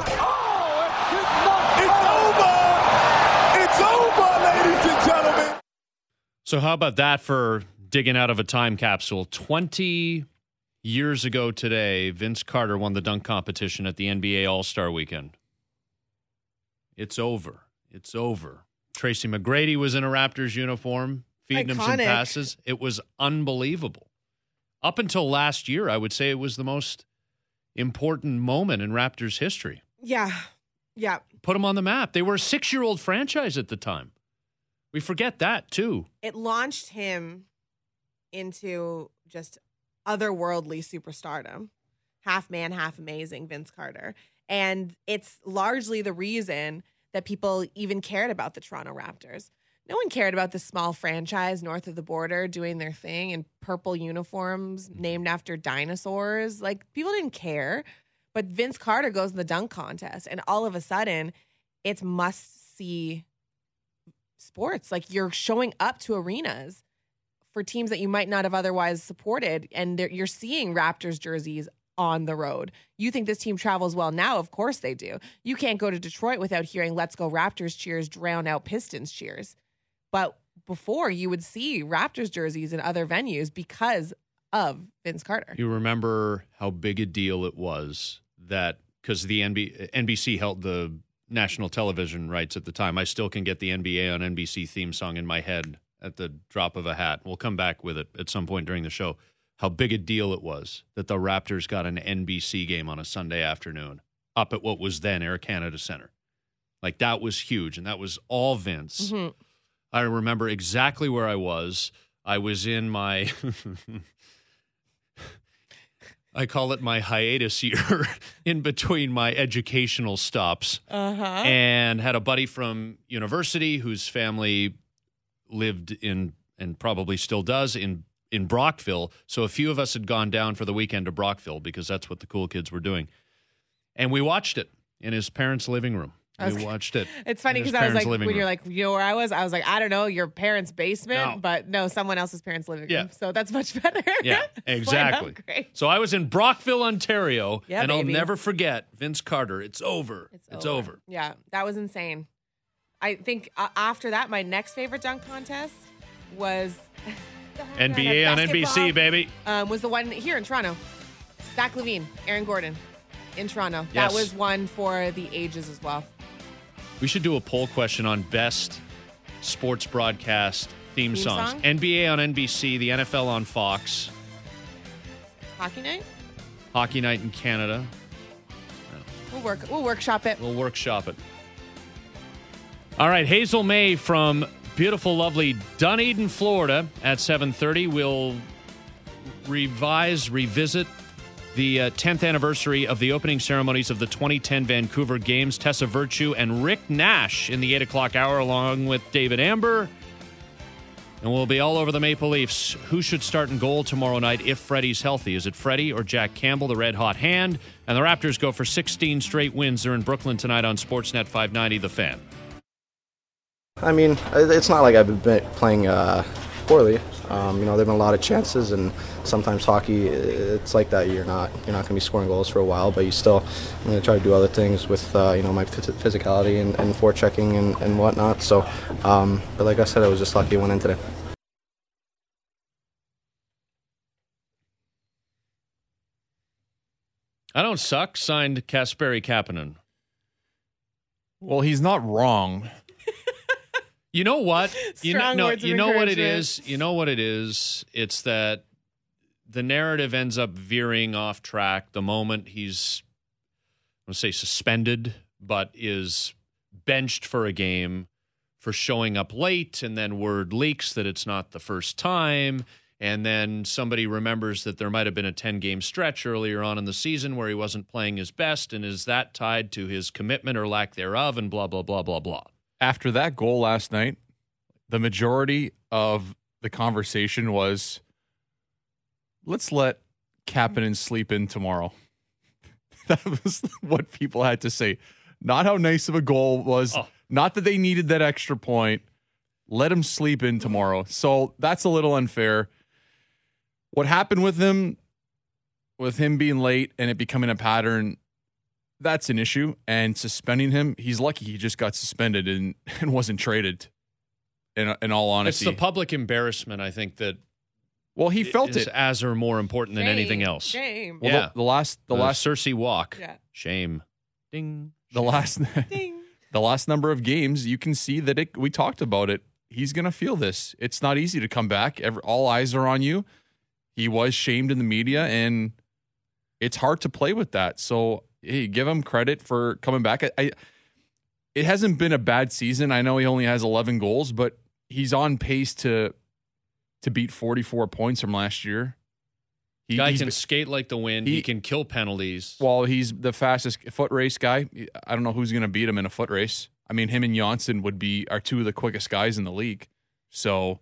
over! It's over, ladies and gentlemen! So how about that for digging out of a time capsule? 20 years ago today, Vince Carter won the dunk competition at the NBA All-Star Weekend. It's over. It's over. Tracy McGrady was in a Raptors uniform, feeding him some passes. It was unbelievable. Up until last year, I would say it was the most important moment in Raptors history. Yeah. Yeah. Put them on the map. They were a 6-year-old franchise at the time. We forget that, too. It launched him into just otherworldly superstardom. Half man, half amazing, Vince Carter. And it's largely the reason that people even cared about the Toronto Raptors. No one cared about this small franchise north of the border doing their thing in purple uniforms named after dinosaurs. Like, people didn't care. But Vince Carter goes in the dunk contest, and all of a sudden, it's must-see sports. Like, you're showing up to arenas for teams that you might not have otherwise supported, and you're seeing Raptors jerseys on the road. You think this team travels well now? Of course they do. You can't go to Detroit without hearing "Let's Go Raptors" cheers drown out Pistons cheers. But before you would see Raptors jerseys in other venues because of Vince Carter. You remember how big a deal it was that because the NBC held the national television rights at the time. I still can get the NBA on NBC theme song in my head at the drop of a hat. We'll come back with it at some point during the show. How big a deal it was that the Raptors got an NBC game on a Sunday afternoon up at what was then Air Canada Centre. Like, that was huge, and that was all Vince. Mm-hmm. I remember exactly where I was. I was in my... I call it my hiatus year in between my educational stops. And had a buddy from university whose family lived in, and probably still does, in Brockville. So a few of us had gone down for the weekend to Brockville because that's what the cool kids were doing. And we watched it in his parents' living room. We watched it. It's funny because I was like, when you're like, you know where I was like, I don't know, your parents' basement, but no, someone else's parents' living room. Yeah. So that's much better. Yeah, exactly. Great. So I was in Brockville, Ontario, Yeah, and baby. I'll never forget Vince Carter. It's over. It's over. Yeah, that was insane. I think after that, my next favorite dunk contest was NBA on NBC, baby. Was the one here in Toronto. Zach LaVine, Aaron Gordon in Toronto. Yes. That was one for the ages as well. We should do a poll question on best sports broadcast theme songs. song? NBA on NBC, the NFL on Fox, Hockey night? Hockey Night in Canada. We'll workshop it. We'll workshop it. All right, Hazel May from beautiful, lovely Dunedin, Florida at 7:30. We'll revisit the 10th anniversary of the opening ceremonies of the 2010 Vancouver Games. Tessa Virtue and Rick Nash in the 8 o'clock hour, along with David Amber. And we'll be all over the Maple Leafs. Who should start in goal tomorrow night if Freddie's healthy? Is it Freddie or Jack Campbell, the red-hot hand? And the Raptors go for 16 straight wins. They're in Brooklyn tonight on Sportsnet 590, The Fan. I mean, it's not like I've been playing poorly. There have been a lot of chances, and sometimes hockey, it's like that. You're not going to be scoring goals for a while, but I'm going to try to do other things with my physicality and forechecking and whatnot. So, but like I said, I was just lucky I went in today. I don't suck. Signed Kasperi Kapanen. Well, he's not wrong. You know what? You know what it encouragement. is? You know what it is? It's that the narrative ends up veering off track the moment he's, I'm going to say suspended, but is benched for a game for showing up late, and then word leaks that it's not the first time, and then somebody remembers that there might have been a 10-game stretch earlier on in the season where he wasn't playing his best, and is that tied to his commitment or lack thereof, and blah, blah, blah, blah, blah. After that goal last night, the majority of the conversation was, let's let Kapanen sleep in tomorrow. That was what people had to say. Not how nice of a goal was. Oh. Not that they needed that extra point. Let him sleep in tomorrow. So that's a little unfair. What happened with him being late and it becoming a pattern, that's an issue. And suspending him, he's lucky he just got suspended and wasn't traded, in all honesty. It's the public embarrassment, I think, that he felt it as or more important than anything else. Shame. Well, yeah. The last Cersei walk. Yeah. Shame. Ding. The last Ding. The last number of games, you can see that we talked about it. He's going to feel this. It's not easy to come back. All eyes are on you. He was shamed in the media, and it's hard to play with that. So, hey, give him credit for coming back. It hasn't been a bad season. I know he only has 11 goals, but he's on pace to beat 44 points from last year. He can skate like the wind. He can kill penalties. Well, he's the fastest foot race guy. I don't know who's going to beat him in a foot race. I mean, him and Janssen are two of the quickest guys in the league. So,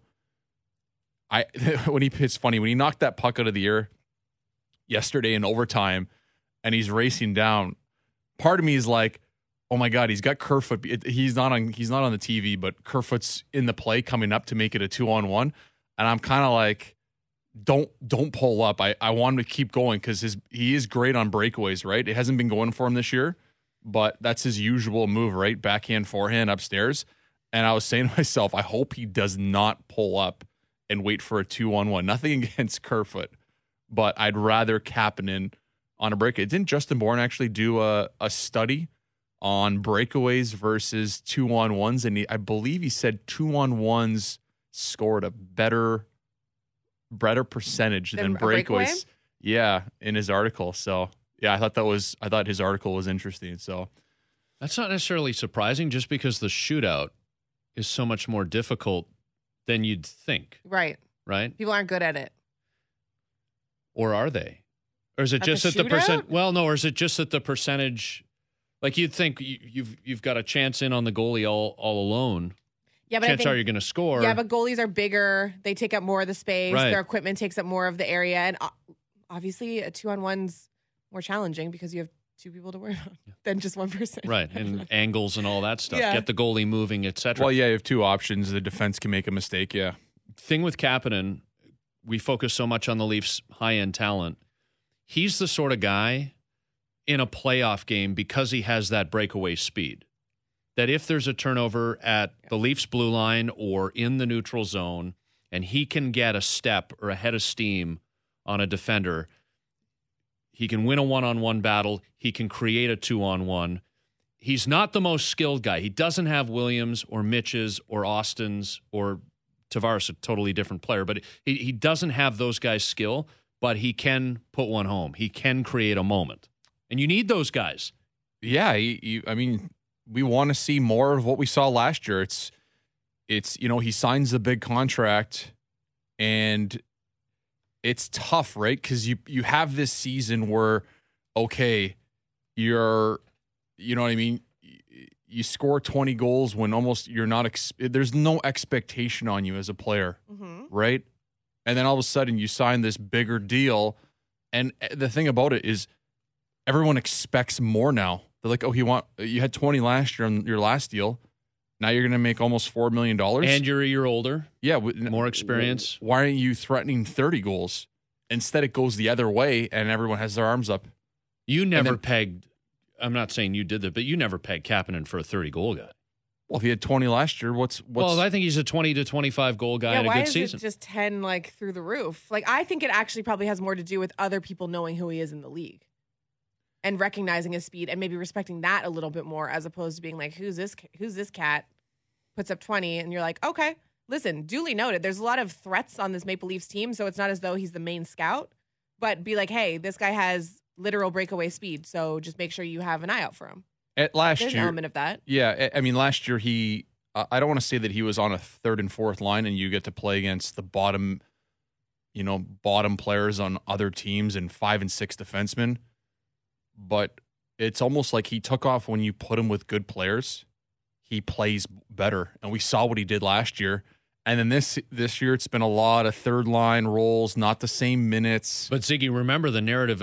it's funny when he knocked that puck out of the air yesterday in overtime, and he's racing down. Part of me is like, oh my God, he's got Kerfoot. He's not on the TV, but Kerfoot's in the play coming up to make it a 2-on-1, and I'm kind of like, don't pull up. I want him to keep going because he is great on breakaways, right? It hasn't been going for him this year, but that's his usual move, right? Backhand, forehand, upstairs. And I was saying to myself, I hope he does not pull up and wait for a 2-on-1. Nothing against Kerfoot, but I'd rather Kapanen on a breakaway. Didn't Justin Bourne actually do a study on breakaways versus 2-on-1s? And I believe he said 2-on-1s scored a better percentage than breakaways. Yeah, in his article. So yeah, I thought his article was interesting. So that's not necessarily surprising, just because the shootout is so much more difficult than you'd think. Right. People aren't good at it. Or are they? Or is it just that the percent? Well, no. Or is it just that the percentage? Like, you'd think you've got a chance in on the goalie all alone. Yeah, but chances are you're going to score. Yeah, but goalies are bigger. They take up more of the space. Right. Their equipment takes up more of the area, and obviously a 2-on-1's more challenging because you have two people to worry about than just one person. Right, and angles and all that stuff. Yeah. Get the goalie moving, etc. Well, yeah, you have two options. The defense can make a mistake, yeah. Thing with Kapanen, we focus so much on the Leafs' high-end talent. He's the sort of guy in a playoff game, because he has that breakaway speed, that if there's a turnover at the Leafs' blue line or in the neutral zone, and he can get a step or a head of steam on a defender, he can win a one-on-one battle. He can create a 2-on-1. He's not the most skilled guy. He doesn't have Williams or Mitch's or Austin's or Tavares, a totally different player, but he doesn't have those guys' skill, but he can put one home. He can create a moment. And you need those guys. Yeah, I mean, we want to see more of what we saw last year. It's he signs the big contract, and it's tough, right? Because you have this season where, okay, you know what I mean? You score 20 goals when almost you're not, there's no expectation on you as a player, right? And then all of a sudden you sign this bigger deal. And the thing about it is everyone expects more now. They're like, oh, you had 20 last year on your last deal. Now you're going to make almost $4 million. And you're a year older. Yeah. More experience. Why aren't you threatening 30 goals? Instead, it goes the other way, and everyone has their arms up. You never pegged, I'm not saying you did that, but you never pegged Kapanen for a 30-goal guy. Well, if he had 20 last year, what's Well, I think he's a 20 to 25 goal guy in a good season. Why is it just 10 like through the roof? Like, I think it actually probably has more to do with other people knowing who he is in the league and recognizing his speed and maybe respecting that a little bit more, as opposed to being like, who's this cat? Puts up 20, and you're like, okay, listen, duly noted. There's a lot of threats on this Maple Leafs team, so it's not as though he's the main scout, but be like, hey, this guy has literal breakaway speed, so just make sure you have an eye out for him. There's an element of that. Yeah, I mean, last year I don't want to say that he was on a third and fourth line, and you get to play against the bottom players on other teams and 5 and 6 defensemen, but it's almost like he took off when you put him with good players. He plays better, and we saw what he did last year. And then this year, it's been a lot of third line roles, not the same minutes. But Ziggy, remember the narrative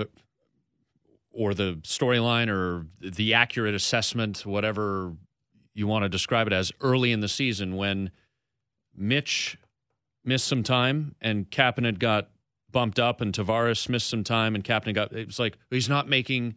or the storyline or the accurate assessment, whatever you want to describe it as, early in the season when Mitch missed some time and Kapanen got bumped up, and Tavares missed some time and Kapanen got. It was like he's not making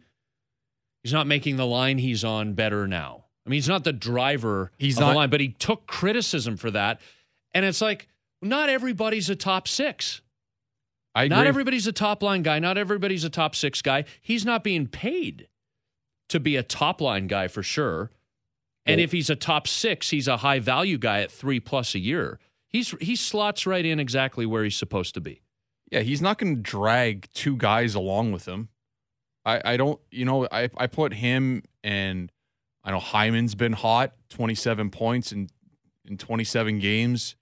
the line he's on better now. I mean, he's not the driver of the line, but he took criticism for that. And it's like, not everybody's a top 6. I agree. Not everybody's a top line guy. Not everybody's a top 6 guy. He's not being paid to be a top line guy for sure. And if he's a top 6, he's a high value guy at 3+ a year. He slots right in exactly where he's supposed to be. Yeah, he's not going to drag 2 guys along with him. I don't, I put him, and I know Hyman's been hot, 27 points in 27 games.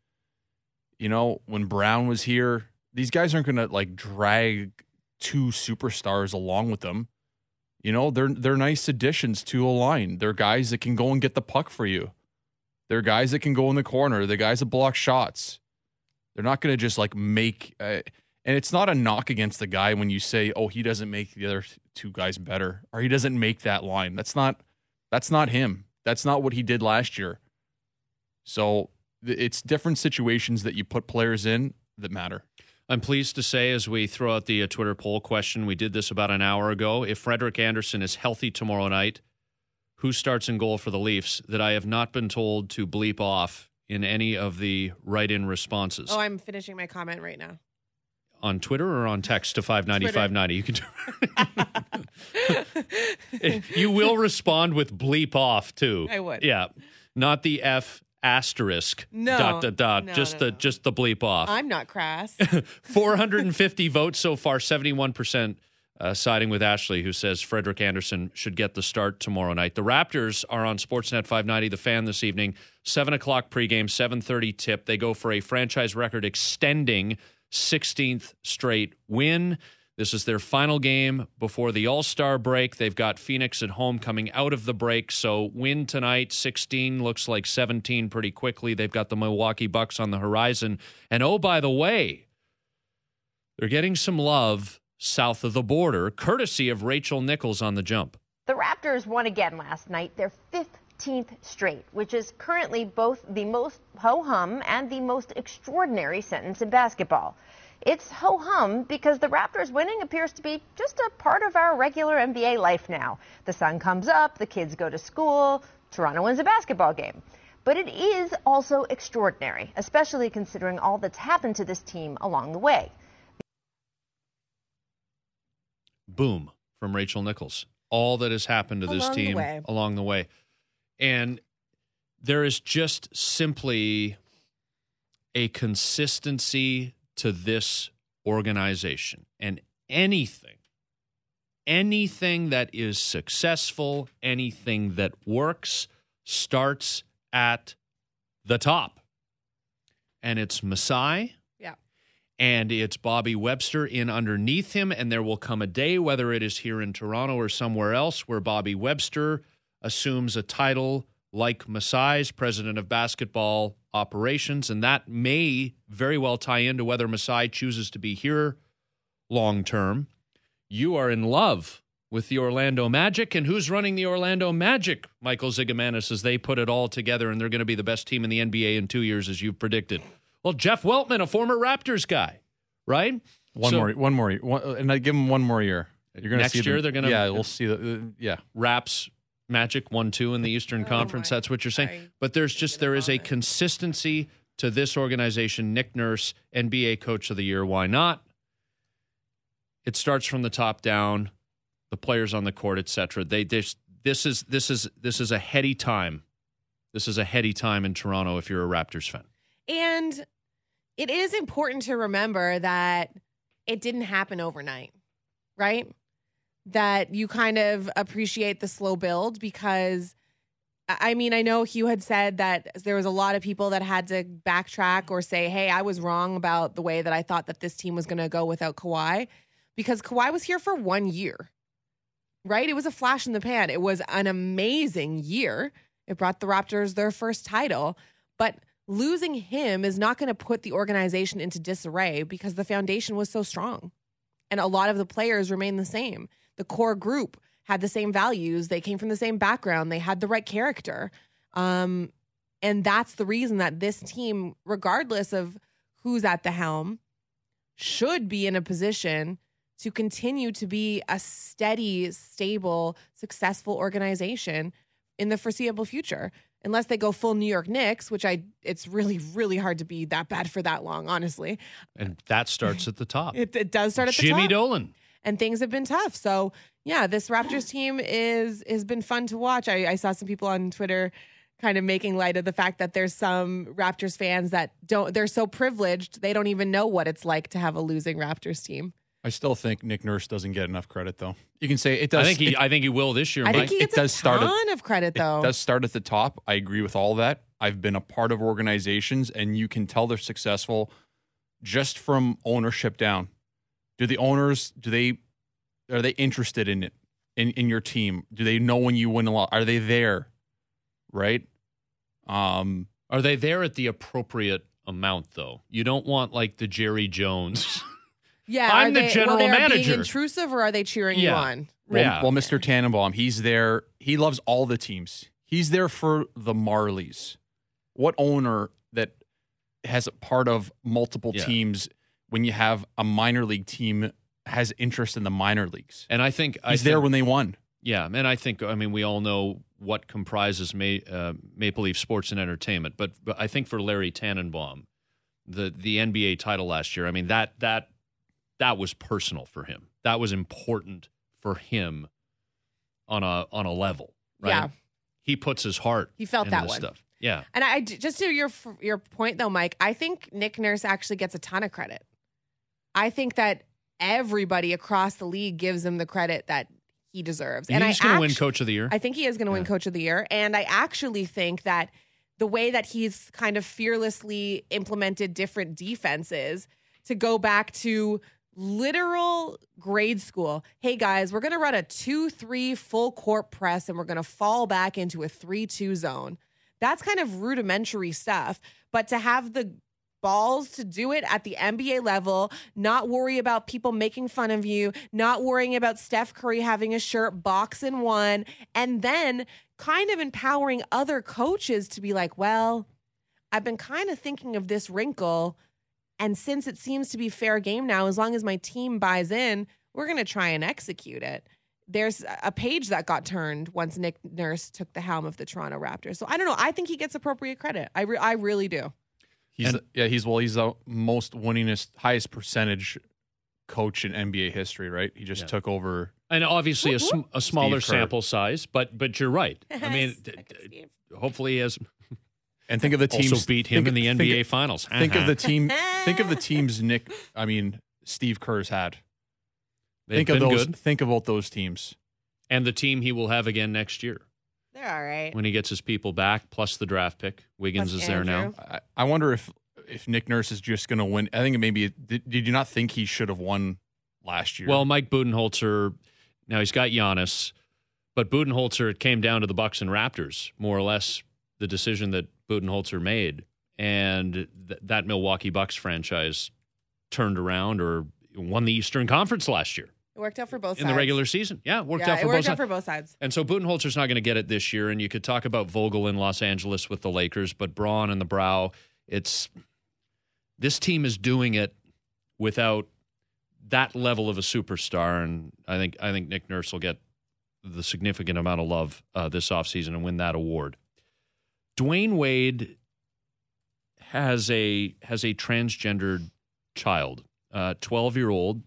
When Brown was here, these guys aren't going to like drag 2 superstars along with them. They're nice additions to a line. They're guys that can go and get the puck for you. They're guys that can go in the corner. They're guys that block shots. They're not going to just like make. And it's not a knock against the guy when you say, "Oh, he doesn't make the other 2 guys better," or he doesn't make that line. That's not him. That's not what he did last year. So it's different situations that you put players in that matter. I'm pleased to say, as we throw out the Twitter poll question, we did this about an hour ago. If Frederik Andersen is healthy tomorrow night, who starts in goal for the Leafs that I have not been told to bleep off in any of the write-in responses. Oh, I'm finishing my comment right now. On Twitter or on text to 590-590? You can do You will respond with bleep off, too. I would. Yeah. Not the F asterisk. No. .. No, just no. just the bleep off. I'm not crass. 450 votes so far, 71% siding with Ashley, who says Frederik Andersen should get the start tomorrow night. The Raptors are on Sportsnet 590, The Fan, this evening. 7 o'clock pregame, 7:30 tip. They go for a franchise record extending 16th straight win. This is their final game before the All-Star break. They've got Phoenix at home coming out of the break. So win tonight, 16 looks like 17 pretty quickly. They've got the Milwaukee Bucks on the horizon. And oh, by the way, they're getting some love south of the border, courtesy of Rachel Nichols on the jump. The Raptors won again last night, their 15th straight, which is currently both the most ho-hum and the most extraordinary sentence in basketball. It's ho-hum because the Raptors winning appears to be just a part of our regular NBA life now. The sun comes up, the kids go to school, Toronto wins a basketball game. But it is also extraordinary, especially considering all that's happened to this team along the way. Boom from Rachel Nichols. All that has happened to this team along the way. And there is just simply a consistency to this organization. And anything that is successful, anything that works, starts at the top. And it's Masai. And it's Bobby Webster in underneath him, and there will come a day, whether it is here in Toronto or somewhere else, where Bobby Webster assumes a title like Masai's president of basketball operations, and that may very well tie into whether Masai chooses to be here long term. You are in love with the Orlando Magic, and who's running the Orlando Magic, Michael Zigomanis, as they put it all together, and they're going to be the best team in the NBA in 2 years, as you've predicted. Well, Jeff Weltman, a former Raptors guy, right? One more, and I give him one more year. You're going to see year they're going to. Yeah, we'll see. Raps Magic 1-2 in the Eastern Conference. That's what you're saying. But there is a consistency to this organization. Nick Nurse, NBA Coach of the Year. Why not? It starts from the top down. The players on the court, etc. This is a heady time. This is a heady time in Toronto if you're a Raptors fan. And it is important to remember that it didn't happen overnight, right? That you kind of appreciate the slow build because, I mean, I know Hugh had said that there was a lot of people that had to backtrack or say, hey, I was wrong about the way that I thought that this team was going to go without Kawhi, because Kawhi was here for 1 year, right? It was a flash in the pan. It was an amazing year. It brought the Raptors their first title, but losing him is not going to put the organization into disarray because the foundation was so strong. And a lot of the players remain the same. The core group had the same values. They came from the same background. They had the right character. And that's the reason that this team, regardless of who's at the helm, should be in a position to continue to be a steady, stable, successful organization in the foreseeable future. Unless they go full New York Knicks, which it's really, really hard to be that bad for that long, honestly. And that starts at the top. It does start at the top. Jimmy Dolan. And things have been tough. So, yeah, this Raptors team has been fun to watch. I saw some people on Twitter kind of making light of the fact that there's some Raptors fans that they're so privileged, they don't even know what it's like to have a losing Raptors team. I still think Nick Nurse doesn't get enough credit, though. You can say it does. I think he will this year. I think he gets a ton of credit, though. It does start at the top. I agree with all that. I've been a part of organizations, and you can tell they're successful just from ownership down. Do the owners are they interested in it in your team? Do they know when you win a lot? Are they there? Right? Are they there at the appropriate amount, though? You don't want like the Jerry Jones. Yeah, I'm the general manager. Being intrusive, or are they cheering you on? Well, Mr. Tannenbaum, he's there. He loves all the teams. He's there for the Marlies. What owner that has a part of multiple teams when you have a minor league team has interest in the minor leagues? And I think he's there when they won. Yeah, and I think we all know what comprises Maple Leaf sports and entertainment. But I think for Larry Tannenbaum, the NBA title last year, I mean, that was personal for him. That was important for him on a level, right? Yeah. He puts his heart. He felt into that this one. stuff. Yeah. And I just to your point though, Mike, I think Nick Nurse actually gets a ton of credit. I think that everybody across the league gives him the credit that he deserves. And he's going to win Coach of the Year. I think he is going to win Coach of the Year. And I actually think that the way that he's kind of fearlessly implemented different defenses to go back to literal grade school. Hey guys, we're going to run a 2-3 full court press and we're going to fall back into a 3-2 zone. That's kind of rudimentary stuff. But to have the balls to do it at the NBA level, not worry about people making fun of you, not worrying about Steph Curry having a shirt box in one, and then kind of empowering other coaches to be like, well, I've been kind of thinking of this wrinkle, and since it seems to be fair game now, as long as my team buys in, we're going to try and execute it. There's a page that got turned once Nick Nurse took the helm of the Toronto Raptors. So I don't know. I think he gets appropriate credit. I really do. He's the most winningest, highest percentage coach in NBA history, right? He just took over. And obviously a smaller Steve Kerr. sample size, but you're right. I mean, hopefully he has. And think of the teams also beat him in the NBA Finals. Think of the team. Think of the teams Steve Kerr's had. They've been good. Think about those teams, and the team he will have again next year. They're all right when he gets his people back, plus the draft pick. Wiggins plus is there Andrew. now. I wonder if Nick Nurse is just going to win. I think maybe. Did you not think he should have won last year? Well, Mike Budenholzer. Now he's got Giannis, but Budenholzer, it came down to the Bucks and Raptors, more or less the decision that Budenholzer made, and that Milwaukee Bucks franchise turned around or won the Eastern Conference last year. It worked out for both sides. In the regular season. Yeah, it worked out for both sides. And so Budenholzer's not going to get it this year, and you could talk about Vogel in Los Angeles with the Lakers, but Braun and the Brow, this team is doing it without that level of a superstar, and I think Nick Nurse will get the significant amount of love this offseason and win that award. Dwayne Wade has a transgendered child, 12-year-old,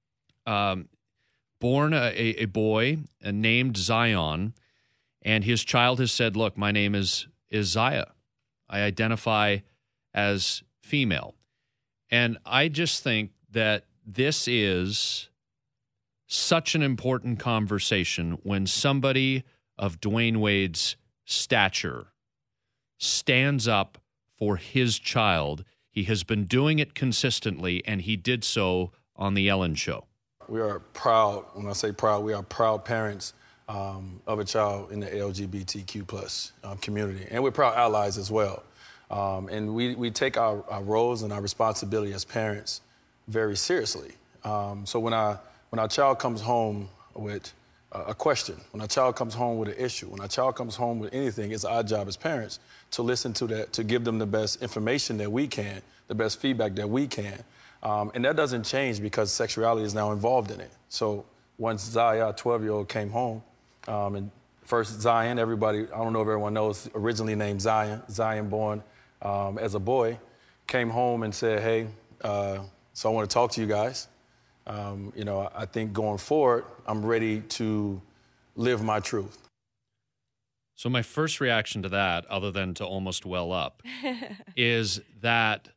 born a boy named Zion, and his child has said, look, my name is Zaya. I identify as female. And I just think that this is such an important conversation when somebody of Dwayne Wade's stature stands up for his child. He has been doing it consistently, and he did so on The Ellen Show. We are proud, when I say proud, we are proud parents of a child in the LGBTQ plus community. And we're proud allies as well. And we take our roles and our responsibility as parents very seriously. So when our child comes home with a question, when our child comes home with an issue, when our child comes home with anything, it's our job as parents to listen to that, to give them the best information that we can, the best feedback that we can. And that doesn't change because sexuality is now involved in it. So once Zaya, 12-year-old, came home, and first Zion, everybody, I don't know if everyone knows, originally named Zion born as a boy, came home and said, hey, so I want to talk to you guys. I think going forward, I'm ready to live my truth. So my first reaction to that, other than to almost well up, is that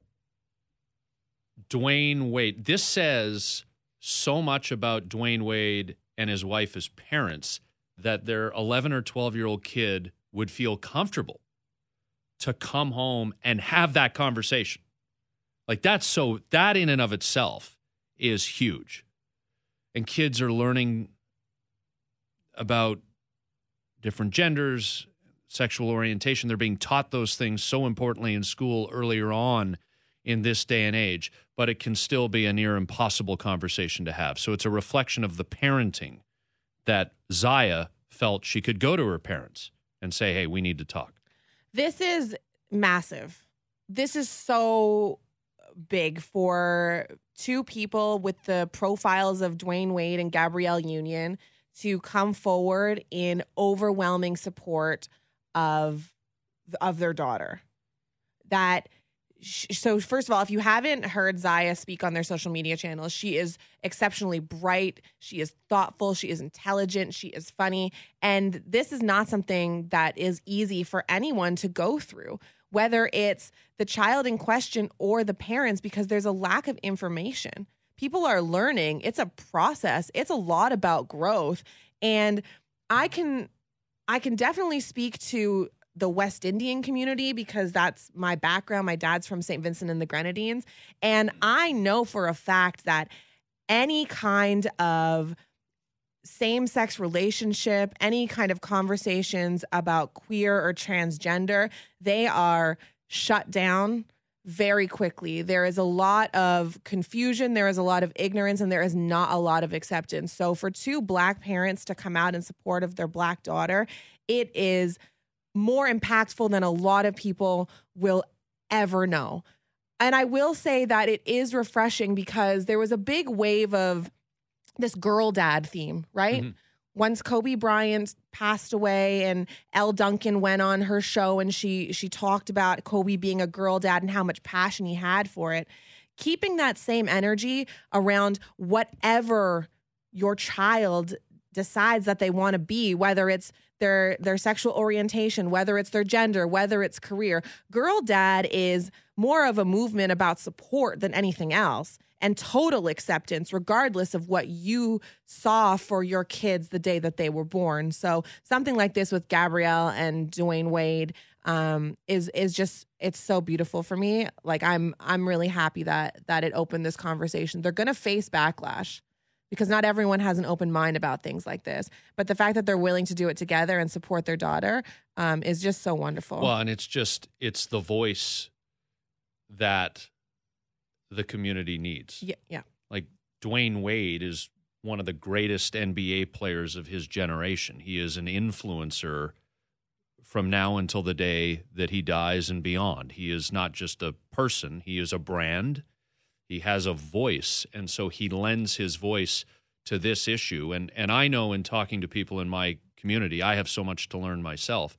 Dwayne Wade, this says so much about Dwayne Wade and his wife as parents that their 11 or 12-year-old kid would feel comfortable to come home and have that conversation. Like that in and of itself is huge. And kids are learning about different genders, sexual orientation. They're being taught those things so importantly in school earlier on in this day and age, but it can still be a near impossible conversation to have. So it's a reflection of the parenting that Zaya felt she could go to her parents and say, hey, we need to talk. This is massive. This is so big for two people with the profiles of Dwayne Wade and Gabrielle Union to come forward in overwhelming support of their daughter. So first of all, if you haven't heard Zaya speak on their social media channels, she is exceptionally bright. She is thoughtful. She is intelligent. She is funny. And this is not something that is easy for anyone to go through, whether it's the child in question or the parents, because there's a lack of information. People are learning. It's a process. It's a lot about growth. And I can definitely speak to the West Indian community because that's my background. My dad's from St. Vincent and the Grenadines. And I know for a fact that any kind of same-sex relationship, any kind of conversations about queer or transgender, they are shut down very quickly. There is a lot of confusion, there is a lot of ignorance, and there is not a lot of acceptance. So for two Black parents to come out in support of their Black daughter, it is more impactful than a lot of people will ever know. And I will say that it is refreshing because there was a big wave of this girl dad theme, right? Mm-hmm. Once Kobe Bryant passed away and Elle Duncan went on her show and she talked about Kobe being a girl dad and how much passion he had for it. Keeping that same energy around whatever your child decides that they want to be, whether it's their sexual orientation, whether it's their gender, whether it's career. Girl Dad is more of a movement about support than anything else and total acceptance, regardless of what you saw for your kids the day that they were born. So something like this with Gabrielle and Dwayne Wade is just, it's so beautiful for me. Like I'm really happy that it opened this conversation. They're going to face backlash, because not everyone has an open mind about things like this. But the fact that they're willing to do it together and support their daughter is just so wonderful. Well, and it's the voice that the community needs. Yeah. Like Dwayne Wade is one of the greatest NBA players of his generation. He is an influencer from now until the day that he dies and beyond. He is not just a person. He is a brand. He has a voice, and so he lends his voice to this issue. And I know in talking to people in my community, I have so much to learn myself,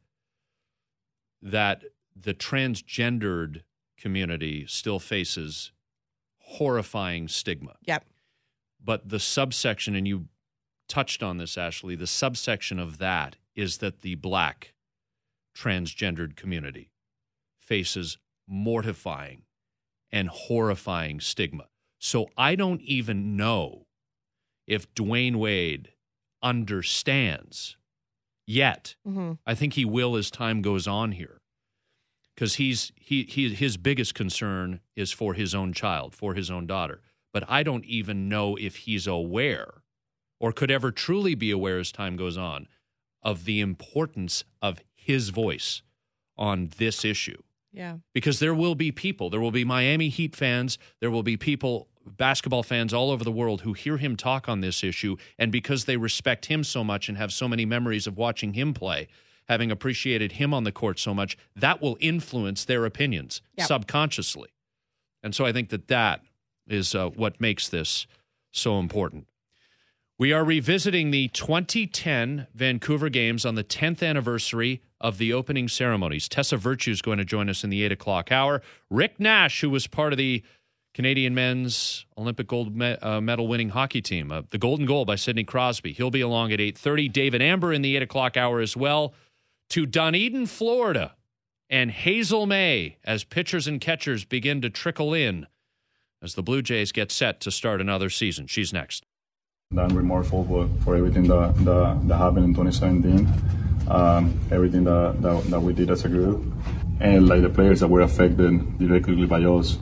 that the transgendered community still faces horrifying stigma. Yep. But the subsection, and you touched on this, Ashley, the subsection of that is that the Black transgendered community faces mortifying and horrifying stigma. So I don't even know if Dwayne Wade understands yet. Mm-hmm. I think he will as time goes on here, because his biggest concern is for his own child, for his own daughter. But I don't even know if he's aware, or could ever truly be aware as time goes on, of the importance of his voice on this issue. Yeah. Because there will be people, there will be Miami Heat fans, there will be people, basketball fans all over the world who hear him talk on this issue, and because they respect him so much and have so many memories of watching him play, having appreciated him on the court so much, that will influence their opinions subconsciously. And so I think that is what makes this so important. We are revisiting the 2010 Vancouver Games on the 10th anniversary of the opening ceremonies. Tessa Virtue is going to join us in the 8 o'clock hour. Rick Nash, who was part of the Canadian men's Olympic gold medal winning hockey team, the Golden Goal by Sidney Crosby. He'll be along at 8:30. David Amber in the 8 o'clock hour as well. To Dunedin, Florida, and Hazel May as pitchers and catchers begin to trickle in as the Blue Jays get set to start another season. She's next. I'm remorseful for everything that happened in 2017, everything that we did as a group, and like the players that were affected directly by us.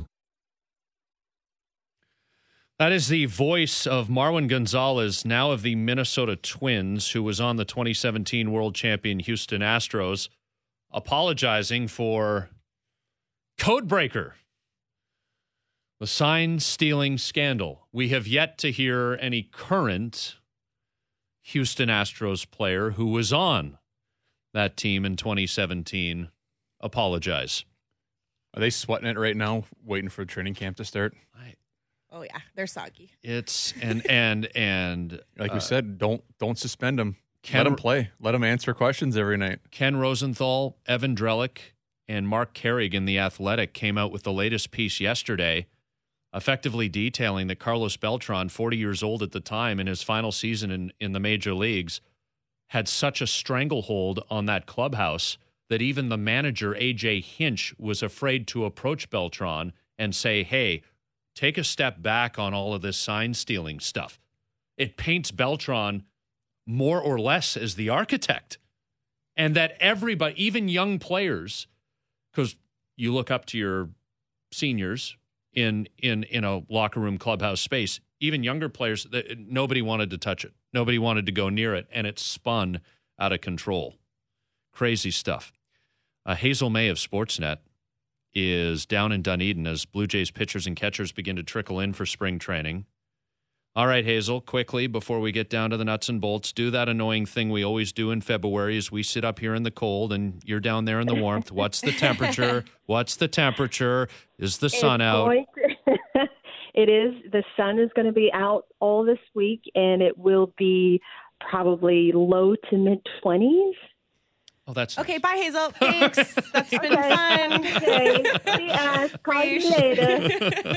That is the voice of Marwin Gonzalez, now of the Minnesota Twins, who was on the 2017 world champion Houston Astros, apologizing for Codebreaker, the sign-stealing scandal. We have yet to hear any current Houston Astros player who was on that team in 2017 apologize. Are they sweating it right now, waiting for training camp to start? Oh yeah, they're soggy. It's and like we said, don't suspend him. Let him play. Let him answer questions every night. Ken Rosenthal, Evan Drellick, and Mark Carrig in The Athletic came out with the latest piece yesterday, effectively detailing that Carlos Beltran, 40 years old at the time, in his final season in the major leagues, had such a stranglehold on that clubhouse that even the manager, A.J. Hinch, was afraid to approach Beltran and say, hey, take a step back on all of this sign-stealing stuff. It paints Beltran more or less as the architect. And that everybody, even young players, because you look up to your seniors in a locker room clubhouse space, even younger players, nobody wanted to touch it. Nobody wanted to go near it, and it spun out of control. Crazy stuff. Hazel May of Sportsnet is down in Dunedin as Blue Jays pitchers and catchers begin to trickle in for spring training. All right, Hazel, quickly, before we get down to the nuts and bolts, do that annoying thing we always do in February is we sit up here in the cold and you're down there in the warmth. What's the temperature? What's the temperature? Is the sun out? It is. The sun is going to be out all this week, and it will be probably low to mid-20s. Oh, that's okay. Bye, Hazel. Thanks. That's been fun. Okay. Call you later.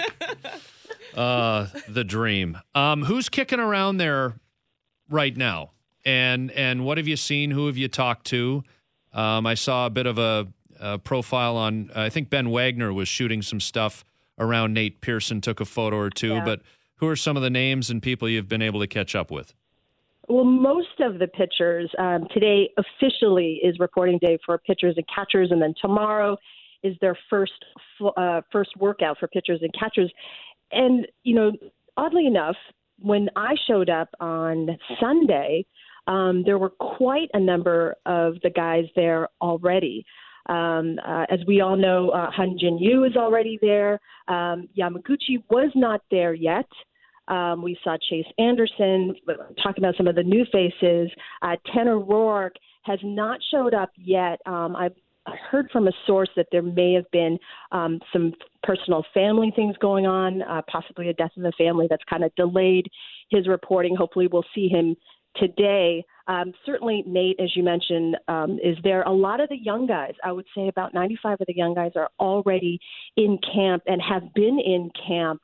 The dream. Who's kicking around there right now? And what have you seen? Who have you talked to? I saw a bit of a profile on, I think Ben Wagner was shooting some stuff around Nate Pearson, took a photo or two. Yeah. But who are some of the names and people you've been able to catch up with? Well, most of the pitchers, today officially is reporting day for pitchers and catchers, and then tomorrow is their first workout for pitchers and catchers. And, oddly enough, when I showed up on Sunday, there were quite a number of the guys there already. As we all know, Han Jin-Yu is already there. Yamaguchi was not there yet. We saw Chase Anderson, talking about some of the new faces. Tanner Roark has not showed up yet. I've heard from a source that there may have been some personal family things going on, possibly a death in the family that's kind of delayed his reporting. Hopefully we'll see him today. Certainly, Nate, as you mentioned, is there. A lot of the young guys, I would say about 95 of the young guys are already in camp and have been in camp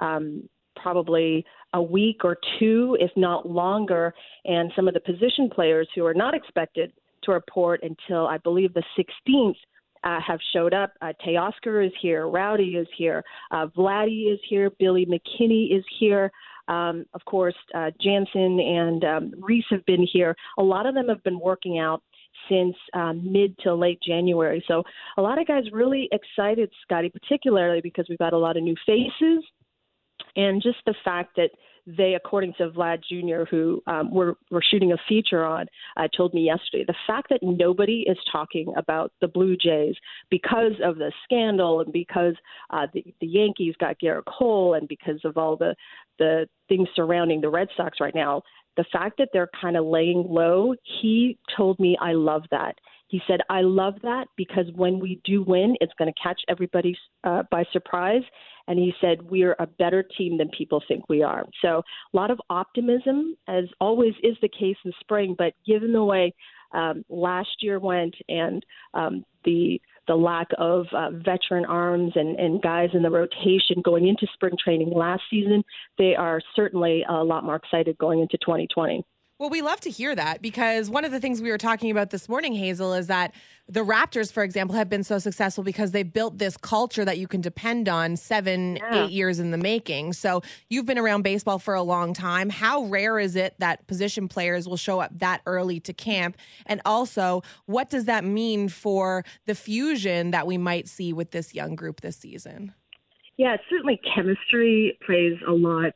probably a week or two, if not longer. And some of the position players who are not expected to report until, I believe, the 16th have showed up. Teoscar is here. Rowdy is here. Vladdy is here. Billy McKinney is here. Of course, Jansen and Reese have been here. A lot of them have been working out since mid to late January. So a lot of guys really excited, Scotty, particularly because we've got a lot of new faces. And just the fact that they, according to Vlad Jr., who we're shooting a feature on, told me yesterday, the fact that nobody is talking about the Blue Jays because of the scandal and because the Yankees got Garrett Cole and because of all the things surrounding the Red Sox right now, the fact that they're kind of laying low, he told me, I love that. He said, I love that because when we do win, it's going to catch everybody by surprise. And he said, we're a better team than people think we are. So a lot of optimism, as always is the case in spring. But given the way last year went and the lack of veteran arms and guys in the rotation going into spring training last season, they are certainly a lot more excited going into 2020. Well, we love to hear that because one of the things we were talking about this morning, Hazel, is that the Raptors, for example, have been so successful because they built this culture that you can depend on 7-8 years in the making. So you've been around baseball for a long time. How rare is it that position players will show up that early to camp? And also, what does that mean for the fusion that we might see with this young group this season? Yeah, certainly chemistry plays a lot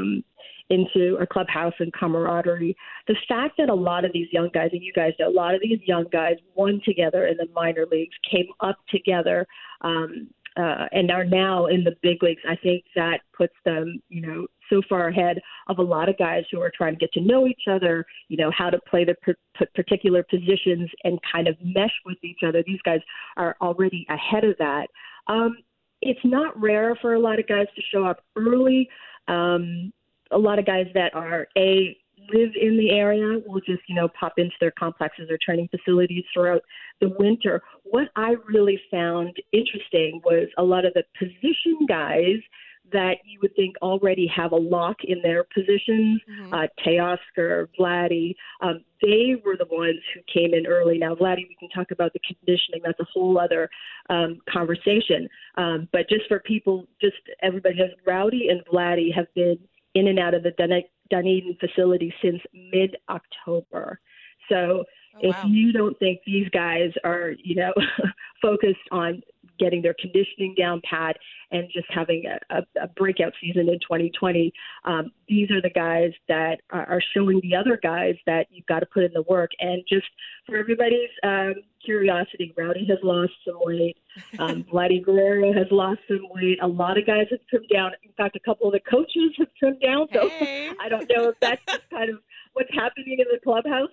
into our clubhouse and camaraderie. The fact that a lot of these young guys, and you guys know, a lot of these young guys won together in the minor leagues, came up together, and are now in the big leagues. I think that puts them, so far ahead of a lot of guys who are trying to get to know each other, how to play the particular positions and kind of mesh with each other. These guys are already ahead of that. It's not rare for a lot of guys to show up early. A lot of guys that are live in the area will just, pop into their complexes or training facilities throughout the winter. What I really found interesting was a lot of the position guys that you would think already have a lock in their positions, Teoscar, Vladdy, they were the ones who came in early. Now, Vladdy, we can talk about the conditioning. That's a whole other conversation. But just for people, everybody knows, Rowdy and Vladdy have been in and out of the Dunedin facility since mid-October. So if you don't think these guys are, focused on getting their conditioning down pat and just having a breakout season in 2020, these are the guys that are showing the other guys that you've got to put in the work. And just for everybody's curiosity, Rowdy has lost some weight. Vladdy Guerrero has lost some weight. A lot of guys have trimmed down. In fact, a couple of the coaches have trimmed down. So I don't know if that's just kind of what's happening in the clubhouse.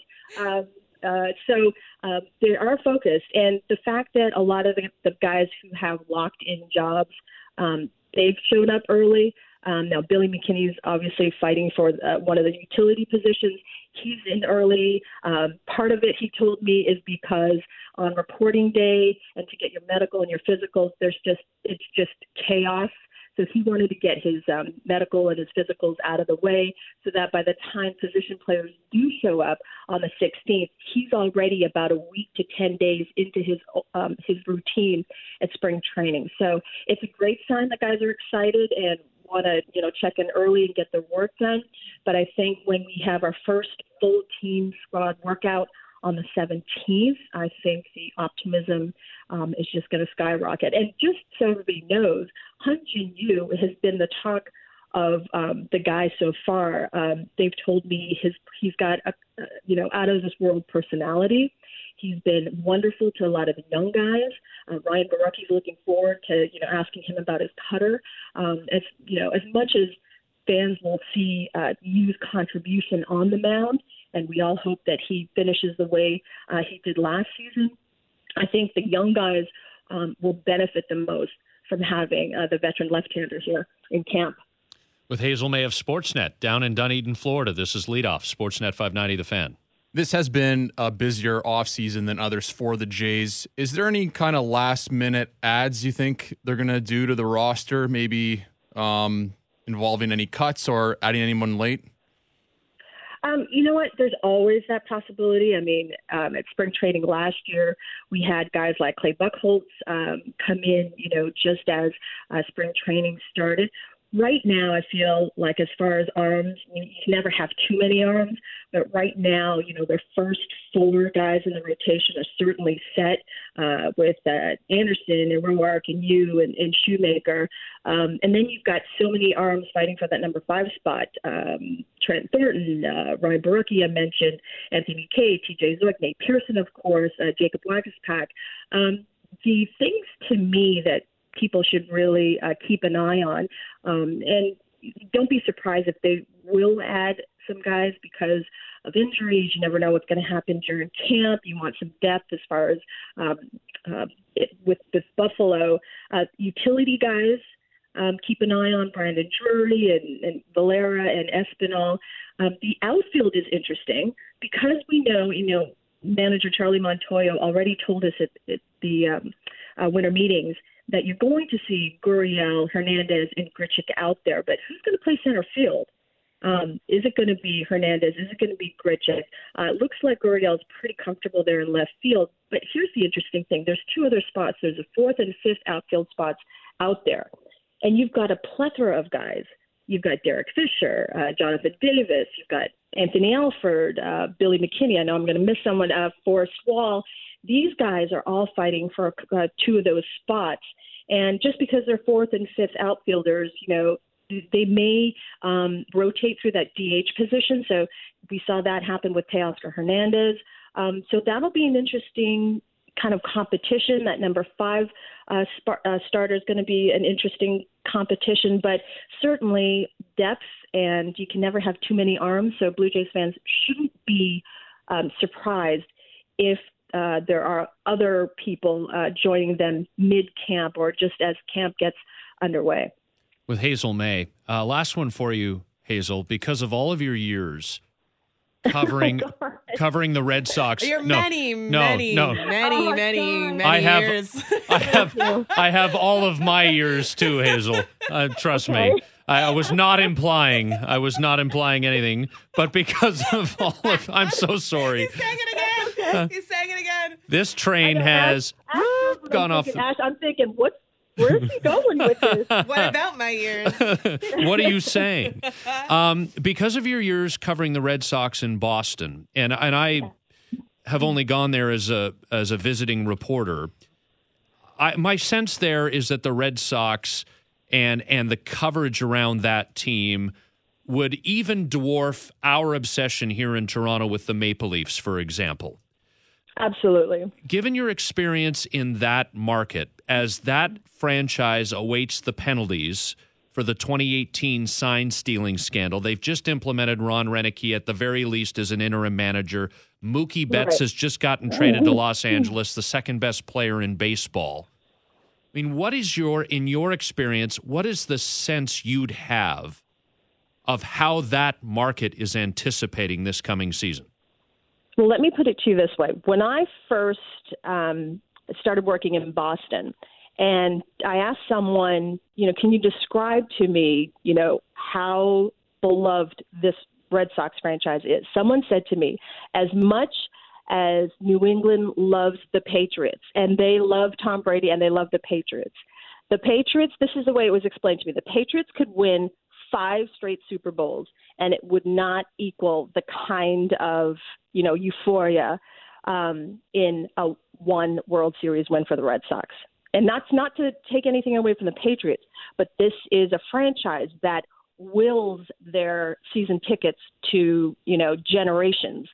So they are focused. And the fact that a lot of the guys who have locked-in jobs, they've showed up early. Now, Billy McKinney's obviously fighting for one of the utility positions. He's in early. Part of it, he told me, is because on reporting day and to get your medical and your physicals, it's just chaos. So he wanted to get his medical and his physicals out of the way so that by the time position players do show up on the 16th, he's already about a week to 10 days into his routine at spring training. So it's a great sign that guys are excited and want to, check in early and get their work done. But I think when we have our first full team squad workout on the 17th, I think the optimism is just going to skyrocket. And just so everybody knows, Hyun Jin Yu has been the talk of the guys so far. They've told me he's got a out of this world personality. He's been wonderful to a lot of the young guys. Ryan Barucki's looking forward to asking him about his putter. As much as fans will see Yu's contribution on the mound, and we all hope that he finishes the way he did last season, I think the young guys will benefit the most from having the veteran left-hander here in camp. With Hazel May of Sportsnet down in Dunedin, Florida, this is Leadoff, Sportsnet 590 The Fan. This has been a busier offseason than others for the Jays. Is there any kind of last-minute adds you think they're going to do to the roster, maybe involving any cuts or adding anyone late? You know what? There's always that possibility. I mean, at spring training last year, we had guys like Clay Buchholz come in, just as spring training started. Right now, I feel like as far as arms, you can never have too many arms, but right now, their first 4 guys in the rotation are certainly set with Anderson and Roark and Yu and Shoemaker. And then you've got so many arms fighting for that number 5 spot. Trent Thornton, Ryan Barucki, I mentioned, Anthony Kay, TJ Zook, Nate Pearson, of course, Jacob Waguespack. The things to me that people should really keep an eye on. And don't be surprised if they will add some guys because of injuries. You never know what's going to happen during camp. You want some depth as far as with Buffalo. Utility guys, keep an eye on Brandon Drury and Valera and Espinal. The outfield is interesting because we know, manager Charlie Montoyo already told us at the winter meetings that you're going to see Gurriel, Hernandez, and Grichuk out there. But who's going to play center field? Is it going to be Hernandez? Is it going to be Grichuk? It looks like Gurriel is pretty comfortable there in left field. But here's the interesting thing. There's 2 other spots. There's a 4th and 5th outfield spots out there. And you've got a plethora of guys. You've got Derek Fisher, Jonathan Davis. You've got Anthony Alford, Billy McKinney. I know I'm going to miss someone, Forrest Wall. These guys are all fighting for 2 of those spots. And just because they're 4th and 5th outfielders, they may rotate through that DH position. So we saw that happen with Teoscar Hernandez. So that'll be an interesting kind of competition. That number 5 starter is going to be an interesting competition, but certainly depth, and you can never have too many arms. So Blue Jays fans shouldn't be surprised if there are other people joining them mid-camp or just as camp gets underway. with Hazel May. Last one for you, Hazel, because of all of your years covering the Red Sox. Your many years. I have all of my years too, Hazel. Trust me. I was not implying anything, but because of all of, I'm so sorry. He's saying it again. This train has gone off. I'm thinking, where's he going with this? What about my years? What are you saying? Because of your years covering the Red Sox in Boston, and I have only gone there as a visiting reporter. My sense there is that the Red Sox and the coverage around that team would even dwarf our obsession here in Toronto with the Maple Leafs, for example. Absolutely. Given your experience in that market, as that franchise awaits the penalties for the 2018 sign stealing scandal, they've just implemented Ron Renneke at the very least as an interim manager. Mookie Betts has just gotten traded to Los Angeles, the second best player in baseball. I mean, in your experience, what is the sense you'd have of how that market is anticipating this coming season? Well, let me put it to you this way. When I first started working in Boston, and I asked someone, can you describe to me, how beloved this Red Sox franchise is? Someone said to me, as much as New England loves the Patriots, and they love Tom Brady, and they love the Patriots. The Patriots, this is the way it was explained to me, the Patriots could win 5 straight Super Bowls, and it would not equal the kind of, euphoria in a one World Series win for the Red Sox. And that's not to take anything away from the Patriots, but this is a franchise that wills their season tickets to, generations.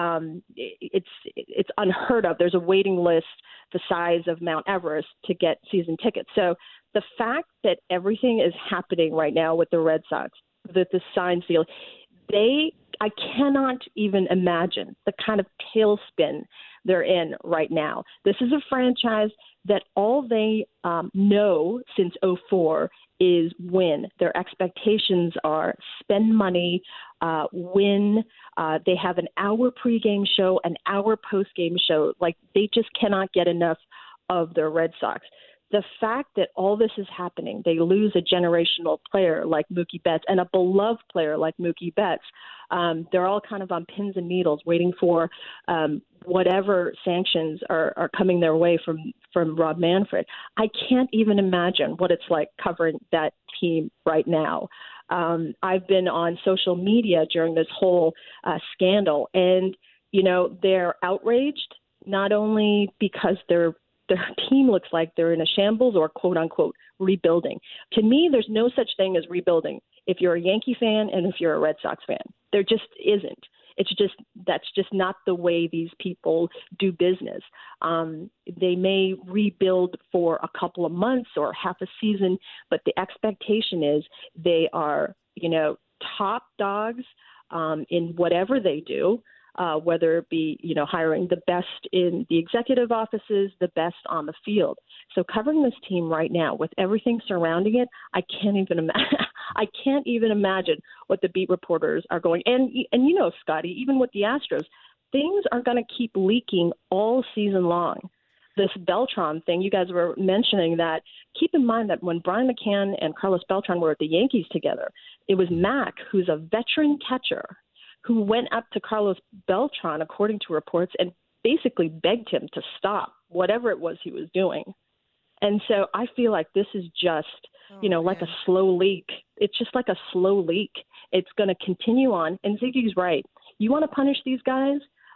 It's unheard of. There's a waiting list the size of Mount Everest to get season tickets. So the fact that everything is happening right now with the Red Sox, that the sign steal, I cannot even imagine the kind of tailspin they're in right now. This is a franchise that all they know since 2004 is win. Their expectations are spend money, win. They have an hour pregame show, an hour postgame show. Like, they just cannot get enough of their Red Sox. The fact that all this is happening, they lose a generational player like Mookie Betts and a beloved player like Mookie Betts. They're all kind of on pins and needles waiting for whatever sanctions are coming their way from Rob Manfred. I can't even imagine what it's like covering that team right now. I've been on social media during this whole scandal, and, they're outraged, not only because their team looks like they're in a shambles or quote unquote rebuilding. To me, there's no such thing as rebuilding if you're a Yankee fan and if you're a Red Sox fan. There just isn't. That's just not the way these people do business. They may rebuild for a couple of months or half a season, but the expectation is they are, top dogs in whatever they do. Whether it be, hiring the best in the executive offices, the best on the field. So covering this team right now with everything surrounding it, I can't even imagine what the beat reporters are going. And Scotty, even with the Astros, things are going to keep leaking all season long. This Beltran thing, you guys were mentioning that. Keep in mind that when Brian McCann and Carlos Beltran were at the Yankees together, it was Mac, who's a veteran catcher, who went up to Carlos Beltran, according to reports, and basically begged him to stop whatever it was he was doing. And so I feel like this is just, like a slow leak. It's just like a slow leak. It's going to continue on. And Ziggy's right. You want to punish these guys?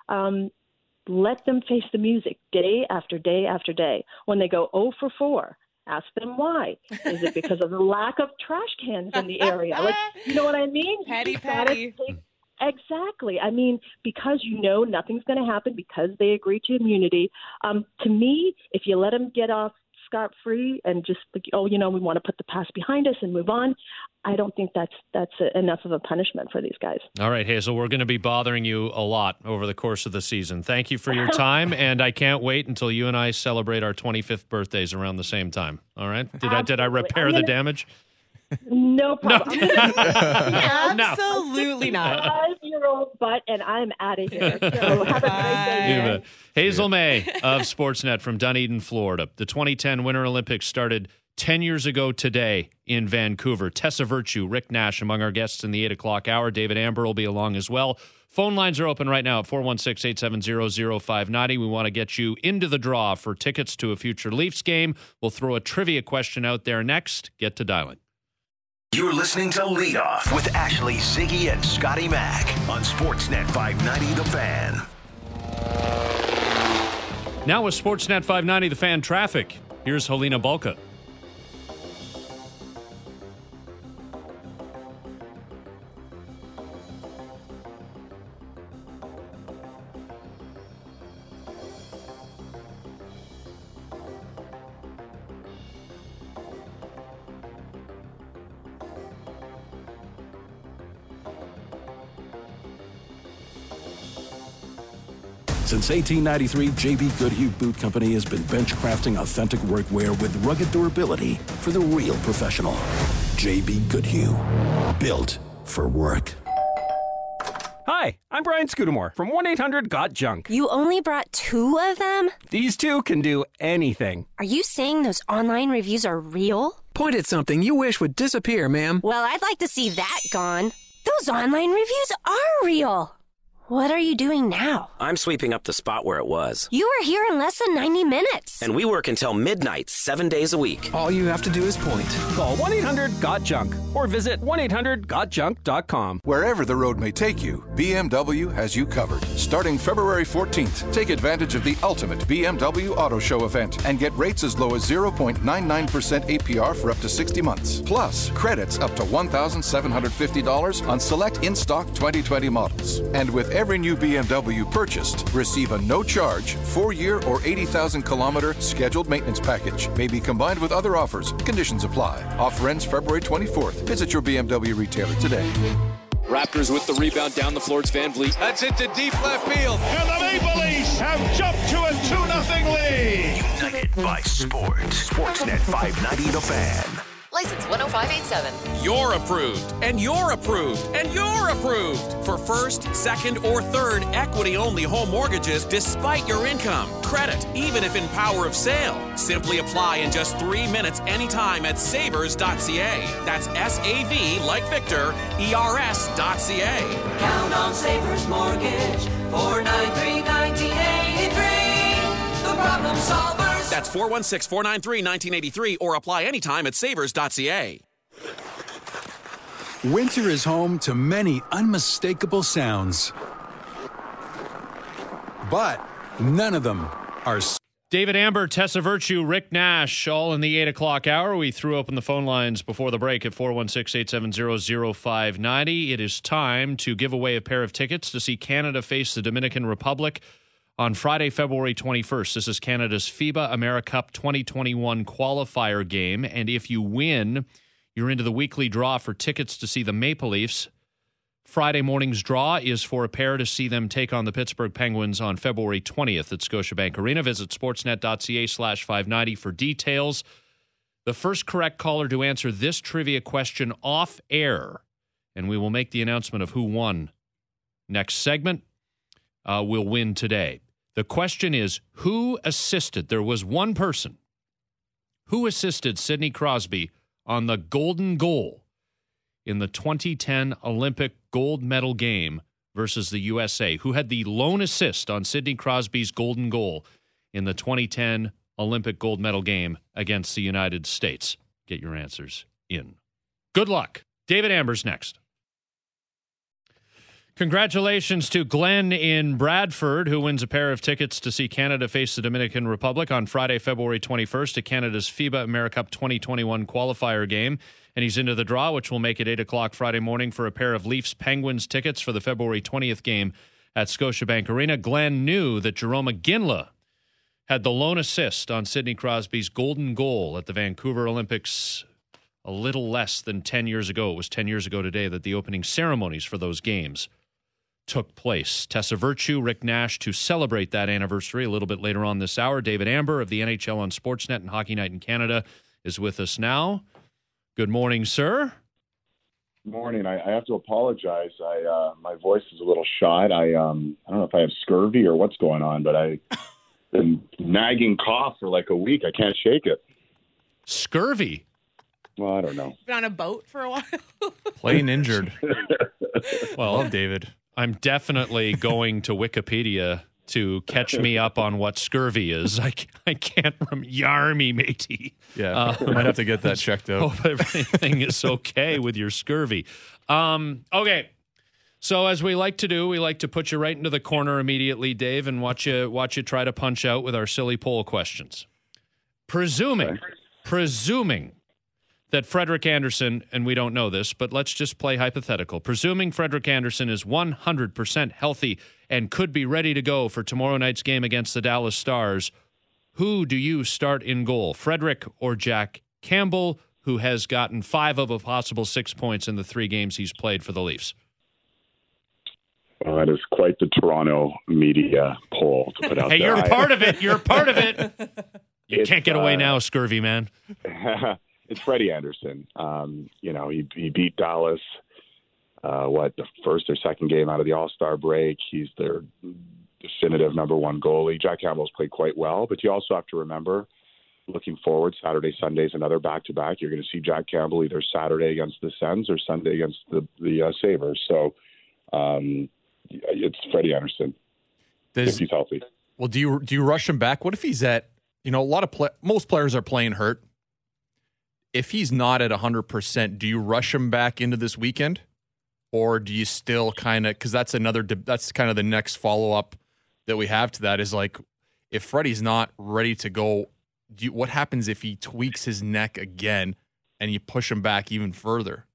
Let them face the music day after day after day. When they go 0 for 4, ask them why. Is it because of the lack of trash cans in the area? Like, you know what I mean? Petty. Exactly. I mean, because nothing's going to happen because they agree to immunity. To me, if you let them get off scot-free and just, we want to put the past behind us and move on, I don't think that's enough of a punishment for these guys. All right, Hazel, we're going to be bothering you a lot over the course of the season. Thank you for your time, and I can't wait until you and I celebrate our 25th birthdays around the same time. All right? Did I repair the damage? No problem. Absolutely not. 5-year-old butt, and I'm out of here. So have a great day. You bet. Hazel May of Sportsnet from Dunedin, Florida. The 2010 Winter Olympics started 10 years ago today in Vancouver. Tessa Virtue, Rick Nash among our guests in the 8 o'clock hour. David Amber will be along as well. Phone lines are open right now at 416-870-0590. We want to get you into the draw for tickets to a future Leafs game. We'll throw a trivia question out there next. Get to dialing. You're listening to Lead Off with Ashley, Ziggy, and Scotty Mack on Sportsnet 590 The Fan. Now with Sportsnet 590 The Fan traffic, here's Helena Bulka. Since 1893, J.B. Goodhue Boot Company has been bench crafting authentic workwear with rugged durability for the real professional. J.B. Goodhue, built for work. Hi, I'm Brian Scudamore from 1-800-GOT-JUNK. You only brought 2 of them? These 2 can do anything. Are you saying those online reviews are real? Point at something you wish would disappear, ma'am. Well, I'd like to see that gone. Those online reviews are real. What are you doing now? I'm sweeping up the spot where it was. You were here in less than 90 minutes. And we work until midnight, 7 days a week. All you have to do is point. Call 1-800-GOT-JUNK or visit 1-800-GOTJUNK.com. Wherever the road may take you, BMW has you covered. Starting February 14th, take advantage of the ultimate BMW Auto Show event and get rates as low as 0.99% APR for up to 60 months. Plus, credits up to $1,750 on select in-stock 2020 models. And with every new BMW purchased, receive a no-charge 4-year or 80,000-kilometer scheduled maintenance package. May be combined with other offers. Conditions apply. Offer ends February 24th. Visit your BMW retailer today. Raptors with the rebound down the floor. It's Van Vliet. That's it to deep left field. And the Maple Leafs have jumped to a 2-0 lead. United by sports. Sportsnet 590 The Fan. License 10587. You're approved, and you're approved, and you're approved for first, second, or third equity-only home mortgages despite your income. Credit, even if in power of sale. Simply apply in just 3 minutes anytime at savers.ca. That's S-A-V like Victor, E-R-S.ca. Count on Savers Mortgage, 493-1983. The problem solver. That's 416-493-1983 or apply anytime at savers.ca. Winter is home to many unmistakable sounds, but none of them are. David Amber, Tessa Virtue, Rick Nash, all in the 8 o'clock hour. We threw open the phone lines before the break at 416-870-0590. It is time to give away a pair of tickets to see Canada face the Dominican Republic on Friday, February 21st. This is Canada's FIBA AmeriCup 2021 qualifier game, and if you win, you're into the weekly draw for tickets to see the Maple Leafs. Friday morning's draw is for a pair to see them take on the Pittsburgh Penguins on February 20th at Scotiabank Arena. Visit sportsnet.ca/590 for details. The first correct caller to answer this trivia question off air, and we will make the announcement of who won next segment, will win today. The question is, who assisted? There was one person who assisted Sidney Crosby on the golden goal in the 2010 Olympic gold medal game versus the USA. Who had the lone assist on Sidney Crosby's golden goal in the 2010 Olympic gold medal game against the United States? Get your answers in. Good luck. David Amber's next. Congratulations to Glenn in Bradford, who wins a pair of tickets to see Canada face the Dominican Republic on Friday, February 21st at Canada's FIBA AmeriCup 2021 qualifier game. And he's into the draw, which will make it 8 o'clock Friday morning for a pair of Leafs-Penguins tickets for the February 20th game at Scotiabank Arena. Glenn knew that Jarome Iginla had the lone assist on Sidney Crosby's golden goal at the Vancouver Olympics a little less than 10 years ago. It was 10 years ago today that the opening ceremonies for those games took place. Tessa Virtue, Rick Nash to celebrate that anniversary a little bit later on this hour. David Amber of the NHL on Sportsnet and Hockey Night in Canada is with us now. Good morning, sir. Morning. I have to apologize. My voice is a little shot. I don't know if I have scurvy or what's going on, but I've been nagging cough for like a week. I can't shake it. Scurvy? Well, I don't know. Been on a boat for a while. Plain injured. Well, love David. I'm definitely going to Wikipedia to catch me up on what scurvy is. I can't yarmy, matey. Yeah, I might have to get that checked out. Hope everything is okay with your scurvy. Okay, so as we like to do, we like to put you right into the corner immediately, Dave, and watch you try to punch out with our silly poll questions. Presuming that Frederik Andersen, and we don't know this, but let's just play hypothetical. Presuming Frederik Andersen is 100% healthy and could be ready to go for tomorrow night's game against the Dallas Stars, who do you start in goal, Frederik or Jack Campbell, who has gotten 5 of a possible 6 points in the 3 games he's played for the Leafs? Well, that is quite the Toronto media poll to put out hey, there. You're part of it. You're part of it. You can't get away now, scurvy man. It's Freddie Andersen. He beat Dallas, the first or second game out of the All-Star break. He's their definitive number one goalie. Jack Campbell's played quite well, but you also have to remember, looking forward, Saturday, Sunday's another back-to-back. You're going to see Jack Campbell either Saturday against the Sens or Sunday against the Sabres. So it's Freddie Andersen if he's healthy. Well, do you rush him back? What if he's at, most players are playing hurt. If he's not at 100%, do you rush him back into this weekend? Or do you still kind of, because that's kind of the next follow-up that we have to that is like, if Freddie's not ready to go, what happens if he tweaks his neck again and you push him back even further?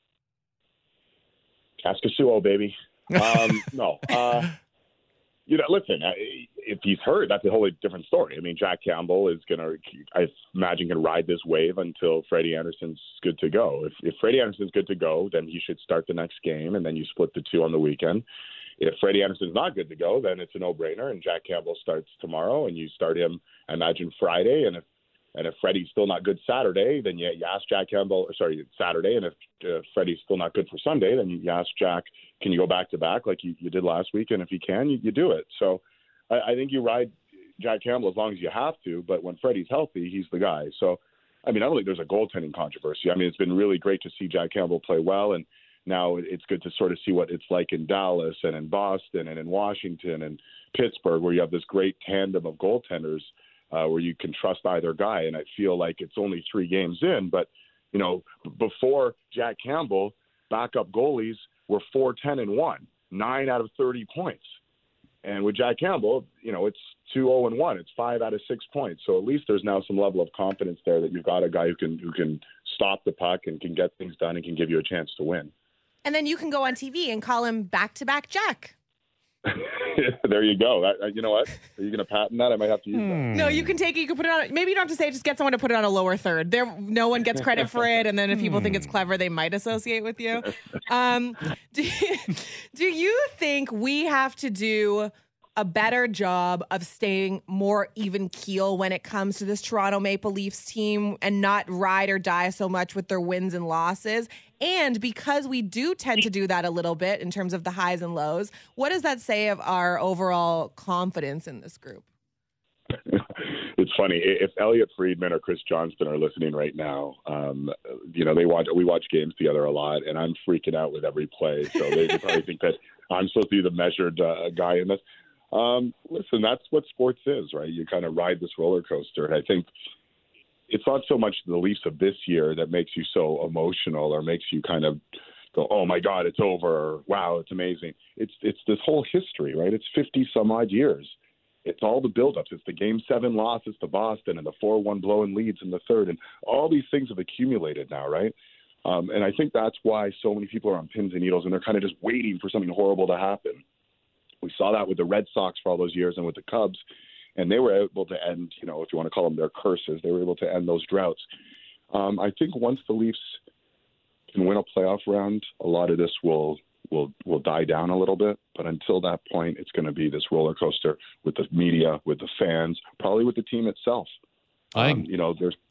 Kaskasuo, baby. No. Listen, if he's hurt, that's a wholly different story. I mean, Jack Campbell is going to, I imagine, can ride this wave until Freddie Andersen's good to go. If Freddie Andersen's good to go, then he should start the next game, and then you split the 2 on the weekend. If Freddie Andersen's not good to go, then it's a no-brainer, and Jack Campbell starts tomorrow, and you start him, I imagine, Friday. And if Freddie's still not good Saturday, then you ask Jack Campbell, Saturday, and if Freddie's still not good for Sunday, then you ask Jack, can you go back-to-back like you did last week? And if you can, you do it. So I think you ride Jack Campbell as long as you have to, but when Freddie's healthy, he's the guy. So, I mean, I don't think there's a goaltending controversy. I mean, it's been really great to see Jack Campbell play well, and now it's good to sort of see what it's like in Dallas and in Boston and in Washington and Pittsburgh, where you have this great tandem of goaltenders where you can trust either guy. And I feel like it's only 3 games in, but, before Jack Campbell, backup goalies were 4-10-1, 9 out of 30 points. And with Jack Campbell, it's 2-0-1. It's 5 out of 6 points. So at least there's now some level of confidence there that you've got a guy who can stop the puck and can get things done and can give you a chance to win. And then you can go on TV and call him back-to-back Jack. There you go. You know what? Are you going to patent that? I might have to use that. No, you can take it. You can put it on. Maybe you don't have to say it. Just get someone to put it on a lower third. No one gets credit for it. And then if people think it's clever, they might associate with you. Do you think we have to do a better job of staying more even keel when it comes to this Toronto Maple Leafs team and not ride or die so much with their wins and losses? And because we do tend to do that a little bit in terms of the highs and lows, what does that say of our overall confidence in this group? It's funny. If Elliot Friedman or Chris Johnston are listening right now, we watch games together a lot, and I'm freaking out with every play. So they probably think that I'm supposed to be the measured guy in this. Listen, that's what sports is, right? You kind of ride this roller coaster. And I think it's not so much the Leafs of this year that makes you so emotional or makes you kind of go, oh my God, it's over. Or, wow, it's amazing. It's this whole history, right? It's 50 some odd years. It's all the buildups. It's the Game 7 losses to Boston and the 4-1 blow in leads in the third. And all these things have accumulated now, right? And I think that's why so many people are on pins and needles and they're kind of just waiting for something horrible to happen. We saw that with the Red Sox for all those years and with the Cubs. And they were able to end, if you want to call them their curses, they were able to end those droughts. I think once the Leafs can win a playoff round, a lot of this will die down a little bit. But until that point, it's going to be this roller coaster with the media, with the fans, probably with the team itself.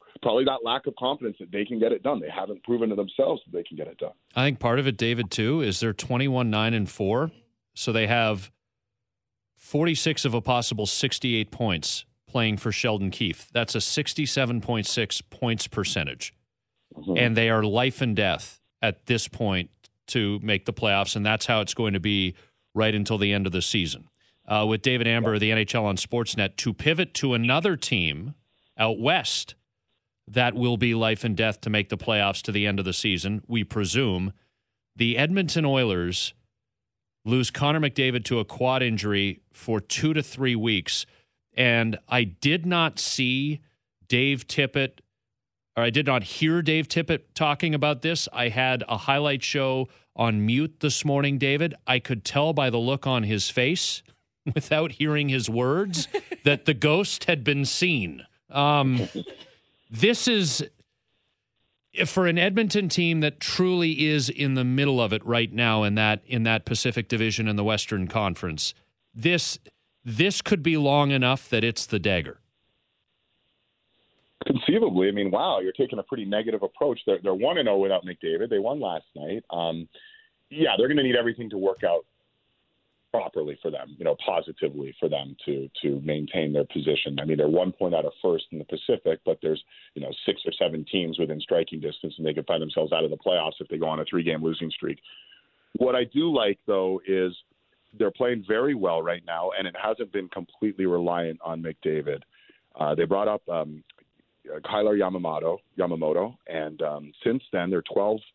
probably that lack of confidence that they can get it done. They haven't proven to themselves that they can get it done. I think part of it, David, too, is they're 21-9-4, so they have 46 of a possible 68 points playing for Sheldon Keefe. That's a 67.6 points percentage. Mm-hmm. And they are life and death at this point to make the playoffs, and that's how it's going to be right until the end of the season. With David Amber of the NHL on Sportsnet, to pivot to another team out west that will be life and death to make the playoffs to the end of the season, we presume. The Edmonton Oilers lose Connor McDavid to a quad injury for 2 to 3 weeks. And I did not see Dave Tippett, or I did not hear Dave Tippett talking about this. I had a highlight show on mute this morning, David. I could tell by the look on his face, without hearing his words, that the ghost had been seen. This is, for an Edmonton team that truly is in the middle of it right now in that Pacific Division in the Western Conference, this could be long enough that it's the dagger. Conceivably. I mean, wow, you're taking a pretty negative approach. They're 1-0 without McDavid. They won last night. Yeah, they're going to need everything to work out properly for them, positively for them to maintain their position. I mean, they're 1 point out of first in the Pacific, but there's, 6 or 7 teams within striking distance, and they could find themselves out of the playoffs if they go on a 3-game losing streak. What I do like, though, is they're playing very well right now, and it hasn't been completely reliant on McDavid. They brought up Kailer Yamamoto, and since then they're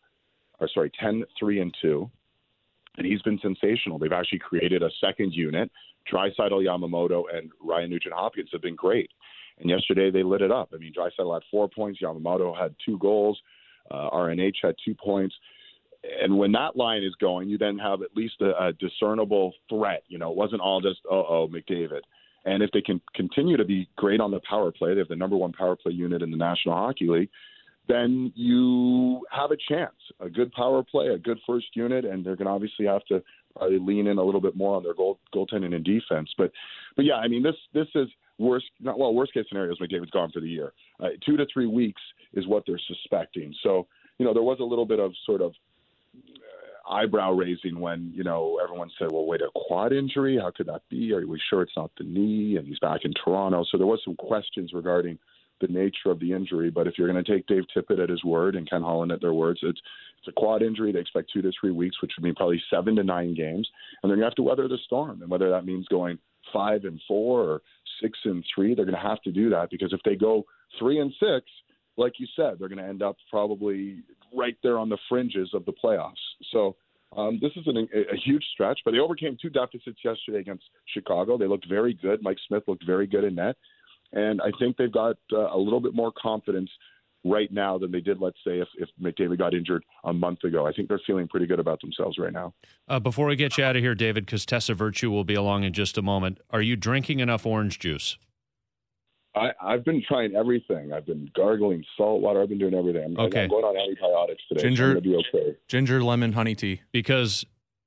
10-3-2. And he's been sensational. They've actually created a second unit. Draisaitl, Yamamoto, and Ryan Nugent-Hopkins have been great. And yesterday they lit it up. I mean, Draisaitl had 4 points. Yamamoto had 2 goals. RNH had 2 points. And when that line is going, you then have at least a discernible threat. It wasn't all just, McDavid. And if they can continue to be great on the power play, they have the number 1 power play unit in the National Hockey League, then you have a chance. A good power play, a good first unit, and they're going to obviously have to probably lean in a little bit more on their goaltending and defense. But yeah, I mean, this is worst case scenario is McDavid's gone for the year. 2 to 3 weeks is what they're suspecting. So, there was a little bit of sort of eyebrow raising when, everyone said, well, wait, a quad injury? How could that be? Are we sure it's not the knee? And he's back in Toronto. So there was some questions regarding the nature of the injury. But if you're going to take Dave Tippett at his word and Ken Holland at their words, it's a quad injury. They expect 2 to 3 weeks, which would mean probably 7 to 9 games. And they're going to have to weather the storm. And whether that means going 5-4 or 6-3, they're going to have to do that, because if they go 3-6, like you said, they're going to end up probably right there on the fringes of the playoffs. So this is a huge stretch, but they overcame 2 deficits yesterday against Chicago. They looked very good. Mike Smith looked very good in net. And I think they've got a little bit more confidence right now than they did, let's say, if McDavid got injured a month ago. I think they're feeling pretty good about themselves right now. Before we get you out of here, David, because Tessa Virtue will be along in just a moment, are you drinking enough orange juice? I've been trying everything. I've been gargling salt water. I've been doing everything. I'm going on antibiotics today. Ginger, I'm going to be okay. Ginger, lemon, honey tea. Because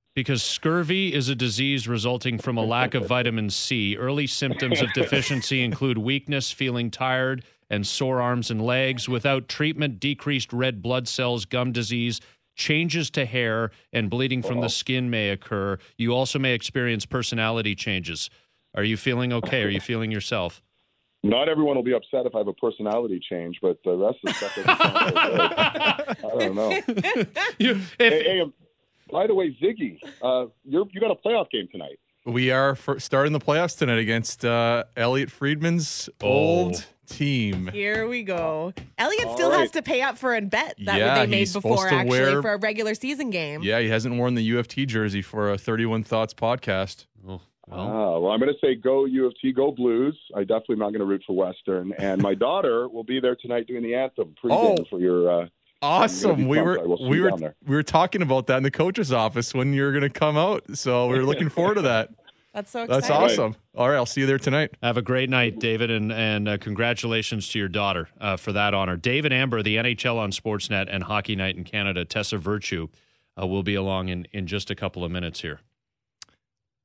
scurvy is a disease resulting from a lack of vitamin C. Early symptoms of deficiency include weakness, feeling tired, and sore arms and legs. Without treatment, decreased red blood cells, gum disease, changes to hair, and bleeding from the skin may occur. You also may experience personality changes. Are you feeling okay? Are you feeling yourself? Not everyone will be upset if I have a personality change, but the rest of the stuff doesn't sound so good. I don't know. Hey, by the way, Ziggy, you got a playoff game tonight. We are starting the playoffs tonight against Elliot Friedman's old team. Here we go. Elliot still has to pay up for a bet that they made before, for a regular season game. Yeah, he hasn't worn the UFT jersey for a 31 Thoughts podcast. Well, I'm going to say go UFT, go Blues. I definitely am not going to root for Western. And my daughter will be there tonight doing the anthem pregame for your. Awesome. We were talking about that in the coach's office when you're going to come out. So we're looking forward to that. That's so exciting. That's awesome. All right, I'll see you there tonight. Have a great night, David, and congratulations to your daughter for that honor. David Amber, the NHL on Sportsnet and Hockey Night in Canada. Tessa Virtue will be along in just a couple of minutes here.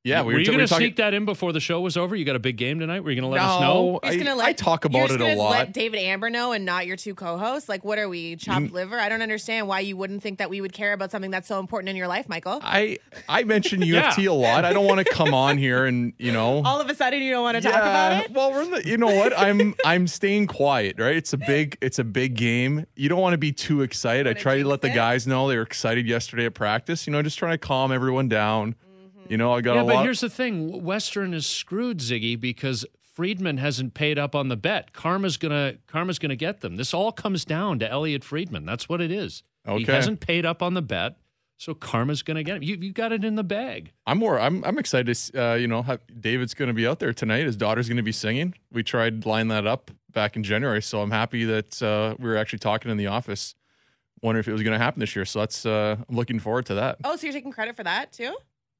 Yeah, were you going to sneak that in before the show was over? You got a big game tonight? Were you going to let us know? I talk about it a lot. Let David Amber know and not your two co-hosts? Like, what are we, chopped liver? I don't understand why you wouldn't think that we would care about something that's so important in your life, Michael. I mention UFT a lot. I don't want to come on here and, all of a sudden you don't want to talk about it? Well, you know what? I'm staying quiet, right? It's a big game. You don't want to be too excited. I try to let the guys know they were excited yesterday at practice. Just trying to calm everyone down. I got a lot. But here's the thing: Western is screwed, Ziggy, because Friedman hasn't paid up on the bet. Karma's gonna get them. This all comes down to Elliot Friedman. That's what it is. Okay. He hasn't paid up on the bet, so Karma's gonna get him. You got it in the bag. I'm excited to David's gonna be out there tonight. His daughter's gonna be singing. We tried to line that up back in January, so I'm happy that we were actually talking in the office. Wonder if it was gonna happen this year. So that's I'm looking forward to that. Oh, so you're taking credit for that too?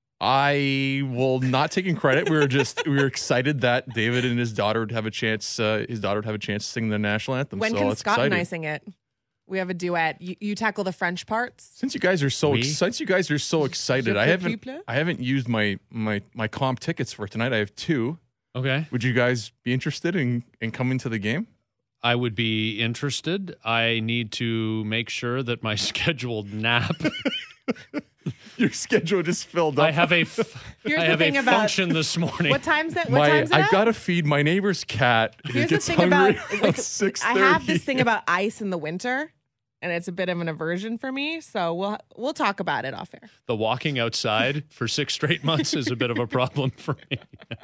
I will not taking credit. We were excited that David and his daughter would have a chance. His daughter would have a chance to sing the national anthem. When can Scott and I sing it? We have a duet. You tackle the French parts. Since you guys are so excited, I haven't used my comp tickets for tonight. I have 2. Okay. Would you guys be interested in coming to the game? I would be interested. I need to make sure that my scheduled nap. Your schedule just filled up. I have a function this morning. What time's it? I've got to feed my neighbor's cat. Here's the thing about 6:30. I have this thing about ice in the winter, and it's a bit of an aversion for me. So we'll talk about it off air. The walking outside for 6 straight months is a bit of a problem for me.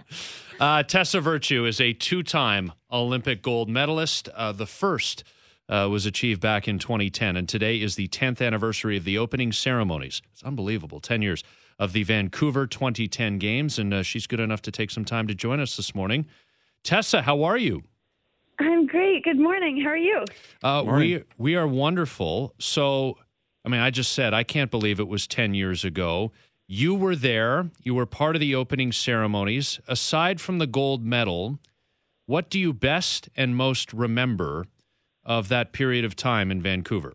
Tessa Virtue is a 2-time Olympic gold medalist. The first was achieved back in 2010, and today is the 10th anniversary of the opening ceremonies. It's unbelievable, 10 years of the Vancouver 2010 Games, and she's good enough to take some time to join us this morning. Tessa, how are you? I'm great. Good morning. How are you? We are wonderful. So, I just said, I can't believe it was 10 years ago. You were there. You were part of the opening ceremonies. Aside from the gold medal, what do you best and most remember of that period of time in Vancouver?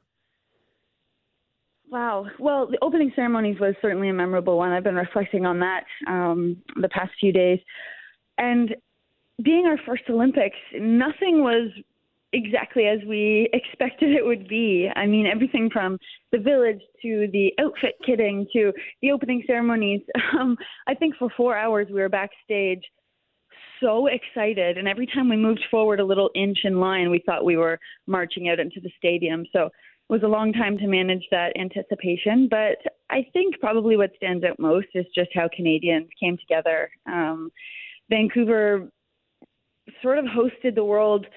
Wow. Well, the opening ceremonies was certainly a memorable one. I've been reflecting on that the past few days. And being our first Olympics, nothing was exactly as we expected it would be. Everything from the village to the outfit kitting to the opening ceremonies. I think for 4 hours we were backstage so excited, and every time we moved forward a little inch in line, we thought we were marching out into the stadium. So it was a long time to manage that anticipation, but I think probably what stands out most is just how Canadians came together. Vancouver sort of hosted the world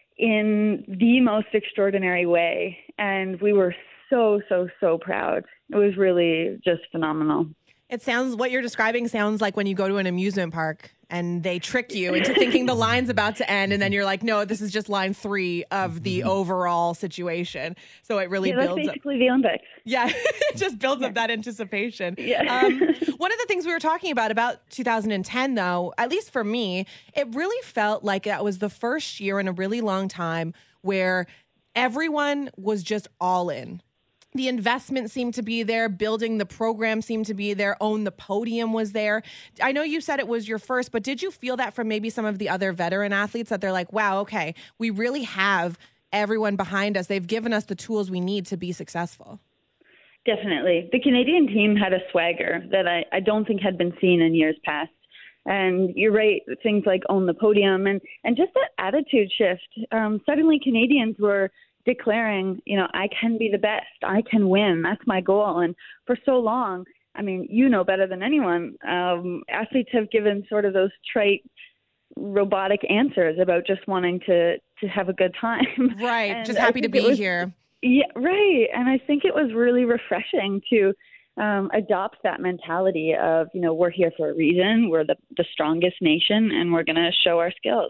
in the most extraordinary way, and we were so proud. It was really just phenomenal. What you're describing sounds like when you go to an amusement park and they trick you into thinking the line's about to end, and then you're like, no, this is just line 3 of the overall situation. So it really builds that's basically the Olympics. Yeah, it just builds up that anticipation. Yeah. One of the things we were talking about 2010, though, at least for me, it really felt like that was the first year in a really long time where everyone was just all in. The investment seemed to be there. Building the program seemed to be there. Own the Podium was there. I know you said it was your first, but did you feel that from maybe some of the other veteran athletes that they're like, wow, okay, we really have everyone behind us. They've given us the tools we need to be successful. Definitely. The Canadian team had a swagger that I don't think had been seen in years past. And you're right, things like Own the Podium and just that attitude shift. Suddenly Canadians were declaring, I can be the best. I can win. That's my goal. And for so long, better than anyone, athletes have given sort of those trite, robotic answers about just wanting to have a good time. Right. And just happy to be here. Yeah, right. And I think it was really refreshing to adopt that mentality of, we're here for a reason. We're the strongest nation, and we're going to show our skills.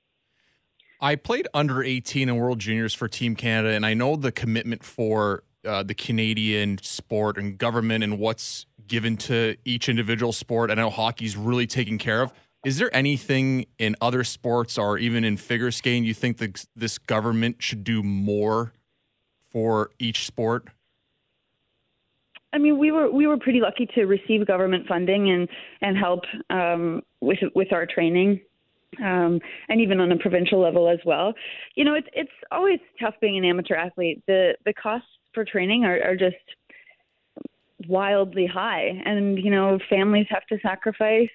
I played under 18 in World Juniors for Team Canada, and I know the commitment for the Canadian sport and government and what's given to each individual sport. I know hockey's really taken care of. Is there anything in other sports or even in figure skating you think that this government should do more for each sport? I mean, we were pretty lucky to receive government funding and help with our training, and even on a provincial level as well. You know, it's always tough being an amateur athlete. The costs for training are just wildly high, and you know, families have to sacrifice.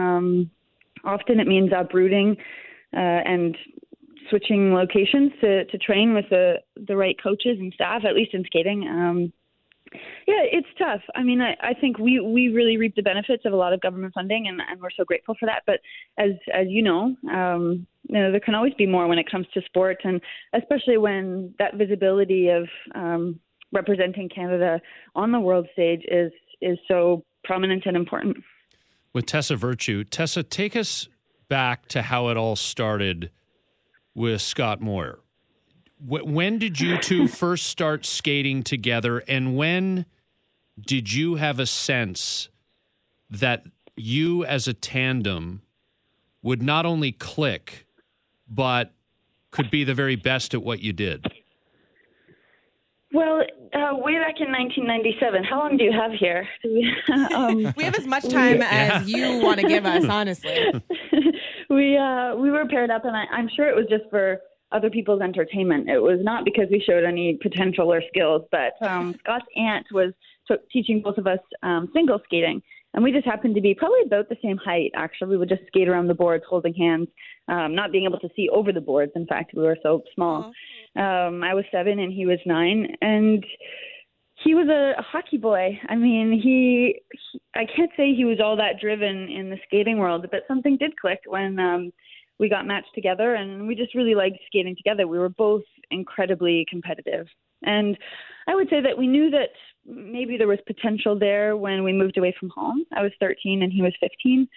Often it means uprooting and switching locations to train with the right coaches and staff, at least in skating. Yeah, it's tough. I mean, I think we really reap the benefits of a lot of government funding, and we're so grateful for that. But as you know, there can always be more when it comes to sport, and especially when that visibility of representing Canada on the world stage is so prominent and important. With Tessa Virtue. Tessa, take us back to how it all started with Scott Moir. When did you two first start skating together, and when did you have a sense that you as a tandem would not only click, but could be the very best at what you did? Well, way back in 1997. How long do you have here? We have as much time as you want to give us, honestly. We were paired up, and I'm sure it was just for other people's entertainment. It was not because we showed any potential or skills, but Scott's aunt was teaching both of us single skating, and we just happened to be probably about the same height, actually. We would just skate around the boards holding hands, not being able to see over the boards. In fact, we were so small. I was 7 and he was 9, and he was a hockey boy. I mean, I can't say he was all that driven in the skating world, but something did click when we got matched together, and we just really liked skating together. We were both incredibly competitive. And I would say that we knew that maybe there was potential there when we moved away from home. I was 13 and he was 15.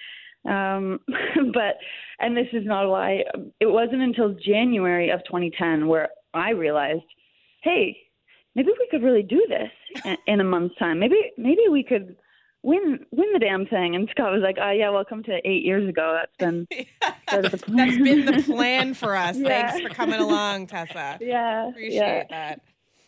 And this is not a lie, it wasn't until January of 2010 where I realized, hey, maybe we could really do this in a month's time. Maybe we could win the damn thing. And Scott was like, yeah, welcome to 8 years ago. That's been that's been the plan for us. Yeah. Thanks for coming along, Tessa. Yeah. Appreciate that.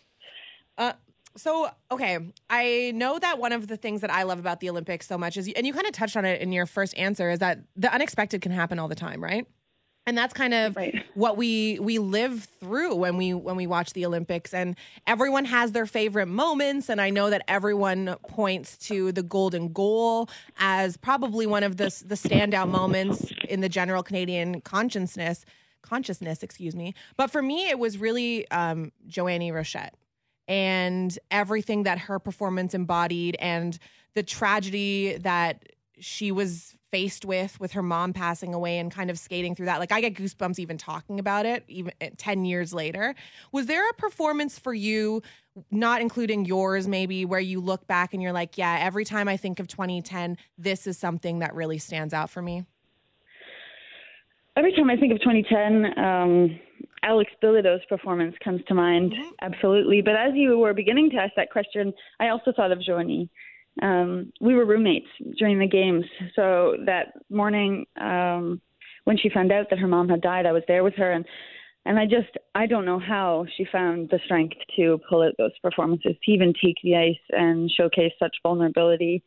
So, okay, I know that one of the things that I love about the Olympics so much is, and you kind of touched on it in your first answer, is that the unexpected can happen all the time, right? And that's kind of what we live through when we watch the Olympics, and everyone has their favorite moments. And I know that everyone points to the golden goal as probably one of the standout moments in the general Canadian consciousness, excuse me. But for me, it was really Joanie Rochette and everything that her performance embodied, and the tragedy that she was faced with her mom passing away, and kind of skating through that. Like, I get goosebumps even talking about it, even 10 years later. Was there a performance for you, not including yours maybe, where you look back and you're like, yeah, every time I think of 2010, this is something that really stands out for me? Every time I think of 2010, Alex Bilodeau's performance comes to mind, absolutely. But as you were beginning to ask that question, I also thought of Joanie. We were roommates during the games. So that morning, when she found out that her mom had died, I was there with her. And I don't know how she found the strength to pull out those performances, to even take the ice and showcase such vulnerability.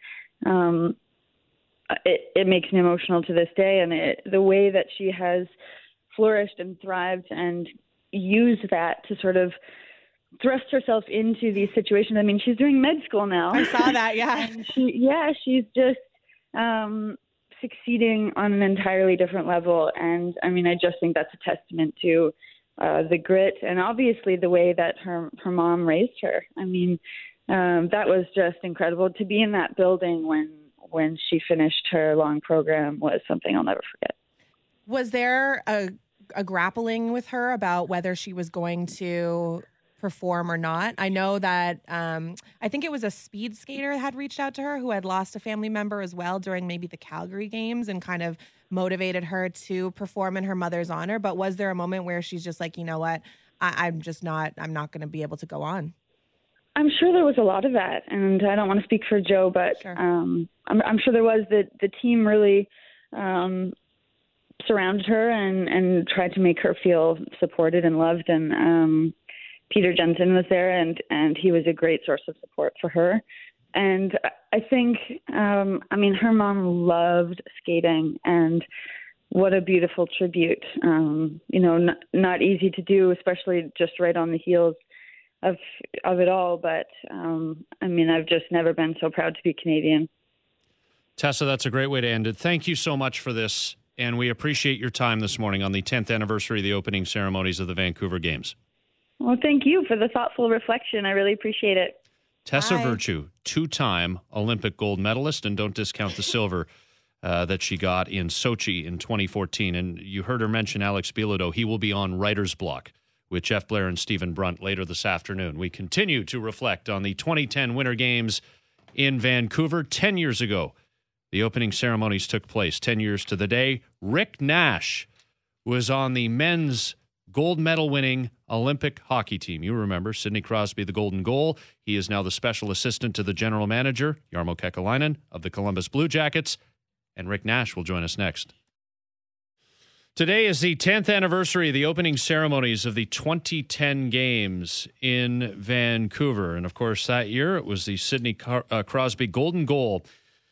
It makes me emotional to this day. And the way that she has flourished and thrived and used that to sort of thrust herself into these situations. I mean, she's doing med school now. I saw that, yeah. And she's just succeeding on an entirely different level. And I mean, I just think that's a testament to the grit and obviously the way that her mom raised her. I mean, that was just incredible. To be in that building when she finished her long program was something I'll never forget. Was there a grappling with her about whether she was going to perform or not? I know that I think it was a speed skater had reached out to her who had lost a family member as well during maybe the Calgary games, and kind of motivated her to perform in her mother's honor. But was there a moment where she's just like, you know what, I'm not going to be able to go on? I'm sure there was a lot of that, and I don't want to speak for Joe, but sure. I'm sure there was. The team really surrounded her and tried to make her feel supported and loved. And Peter Jensen was there, and he was a great source of support for her. And I think, her mom loved skating, and what a beautiful tribute. Not easy to do, especially just right on the heels of it all. But, I've just never been so proud to be Canadian. Tessa, that's a great way to end it. Thank you so much for this, and we appreciate your time this morning on the 10th anniversary of the opening ceremonies of the Vancouver Games. Well, thank you for the thoughtful reflection. I really appreciate it. Tessa Virtue, 2-time Olympic gold medalist, and don't discount the silver that she got in Sochi in 2014. And you heard her mention Alex Bilodeau. He will be on Writer's Block with Jeff Blair and Stephen Brunt later this afternoon. We continue to reflect on the 2010 Winter Games in Vancouver 10 years ago. The opening ceremonies took place 10 years to the day. Rick Nash was on the men's gold medal winning Olympic hockey team. You remember Sidney Crosby, the golden goal. He is now the special assistant to the general manager, Jarmo Kekalainen, of the Columbus Blue Jackets. And Rick Nash will join us next. Today is the 10th anniversary of the opening ceremonies of the 2010 Games in Vancouver. And of course, that year it was the Sidney Crosby golden goal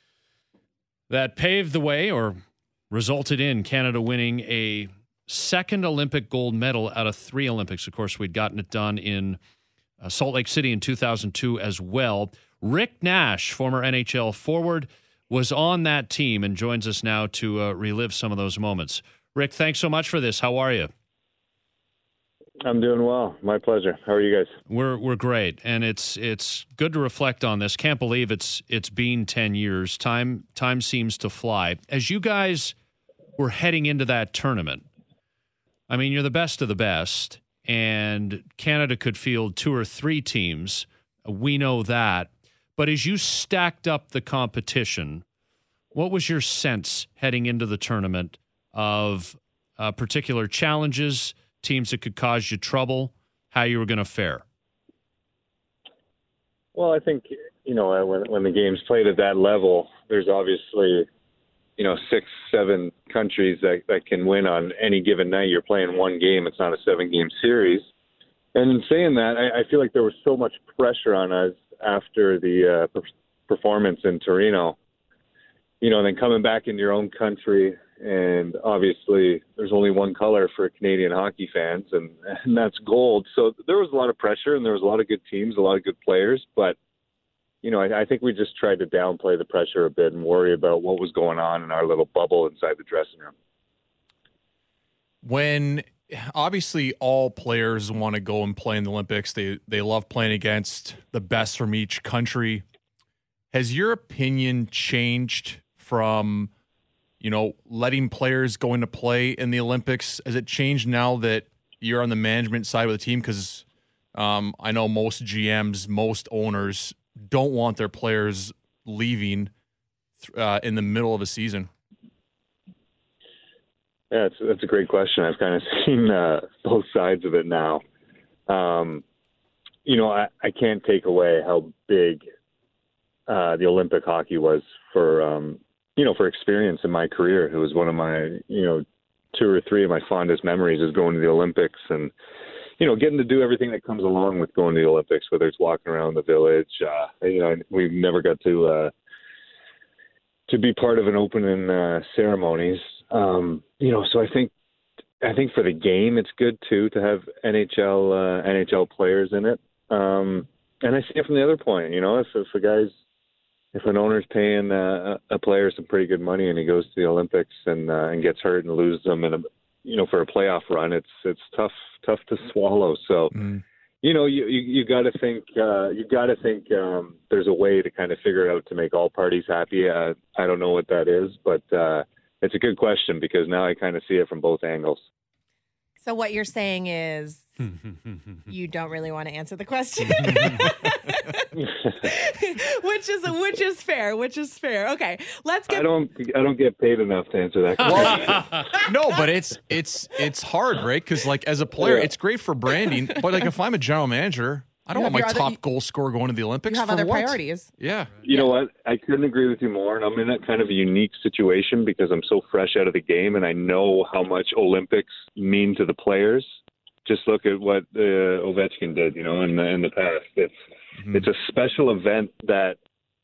that paved the way, or resulted in, Canada winning a second Olympic gold medal out of 3 Olympics. Of course, we'd gotten it done in Salt Lake City in 2002 as well. Rick Nash, former NHL forward, was on that team and joins us now to relive some of those moments. Rick, thanks so much for this. How are you? I'm doing well. My pleasure. How are you guys? We're great, and it's good to reflect on this. Can't believe it's been 10 years. Time seems to fly. As you guys were heading into that tournament, you're the best of the best, and Canada could field 2 or 3 teams. We know that. But as you stacked up the competition, what was your sense heading into the tournament of particular challenges, teams that could cause you trouble, how you were going to fare? Well, I think, when the game's played at that level, there's obviously, 6-7 countries that can win on any given night. You're playing one game. It's not a 7-game series. And in saying that, I feel like there was so much pressure on us after the performance in Torino, then coming back into your own country. And obviously, there's only one color for Canadian hockey fans, and that's gold. So there was a lot of pressure, and there was a lot of good teams, a lot of good players. But, I think we just tried to downplay the pressure a bit and worry about what was going on in our little bubble inside the dressing room. When obviously all players want to go and play in the Olympics, they love playing against the best from each country. Has your opinion changed from letting players go into play in the Olympics? Has it changed now that you're on the management side of the team? Because I know most GMs, most owners don't want their players leaving in the middle of a season. Yeah, that's a great question. I've kind of seen both sides of it now. I can't take away how big the Olympic hockey was for experience in my career. It was one of my, 2 or 3 of my fondest memories is going to the Olympics and, getting to do everything that comes along with going to the Olympics, whether it's walking around the village. We've never got to be part of an opening ceremonies. So I think for the game, it's good too, to have NHL players in it. And I see it from the other point, if an owner's paying a player some pretty good money and he goes to the Olympics and gets hurt and loses them for a playoff run, it's tough to swallow. So, you got to think there's a way to kind of figure it out to make all parties happy. I don't know what that is, but it's a good question because now I kind of see it from both angles. So what you're saying is you don't really want to answer the question, which is fair. Okay, let's get. I don't get paid enough to answer that question. No, but it's hard, right? Because as a player, it's great for branding. But if I'm a general manager, I don't want my top goal scorer going to the Olympics. You have other priorities. Yeah. You know what? I couldn't agree with you more. And I'm in that kind of a unique situation because I'm so fresh out of the game and I know how much Olympics mean to the players. Just look at what Ovechkin did, in the past. It's a special event that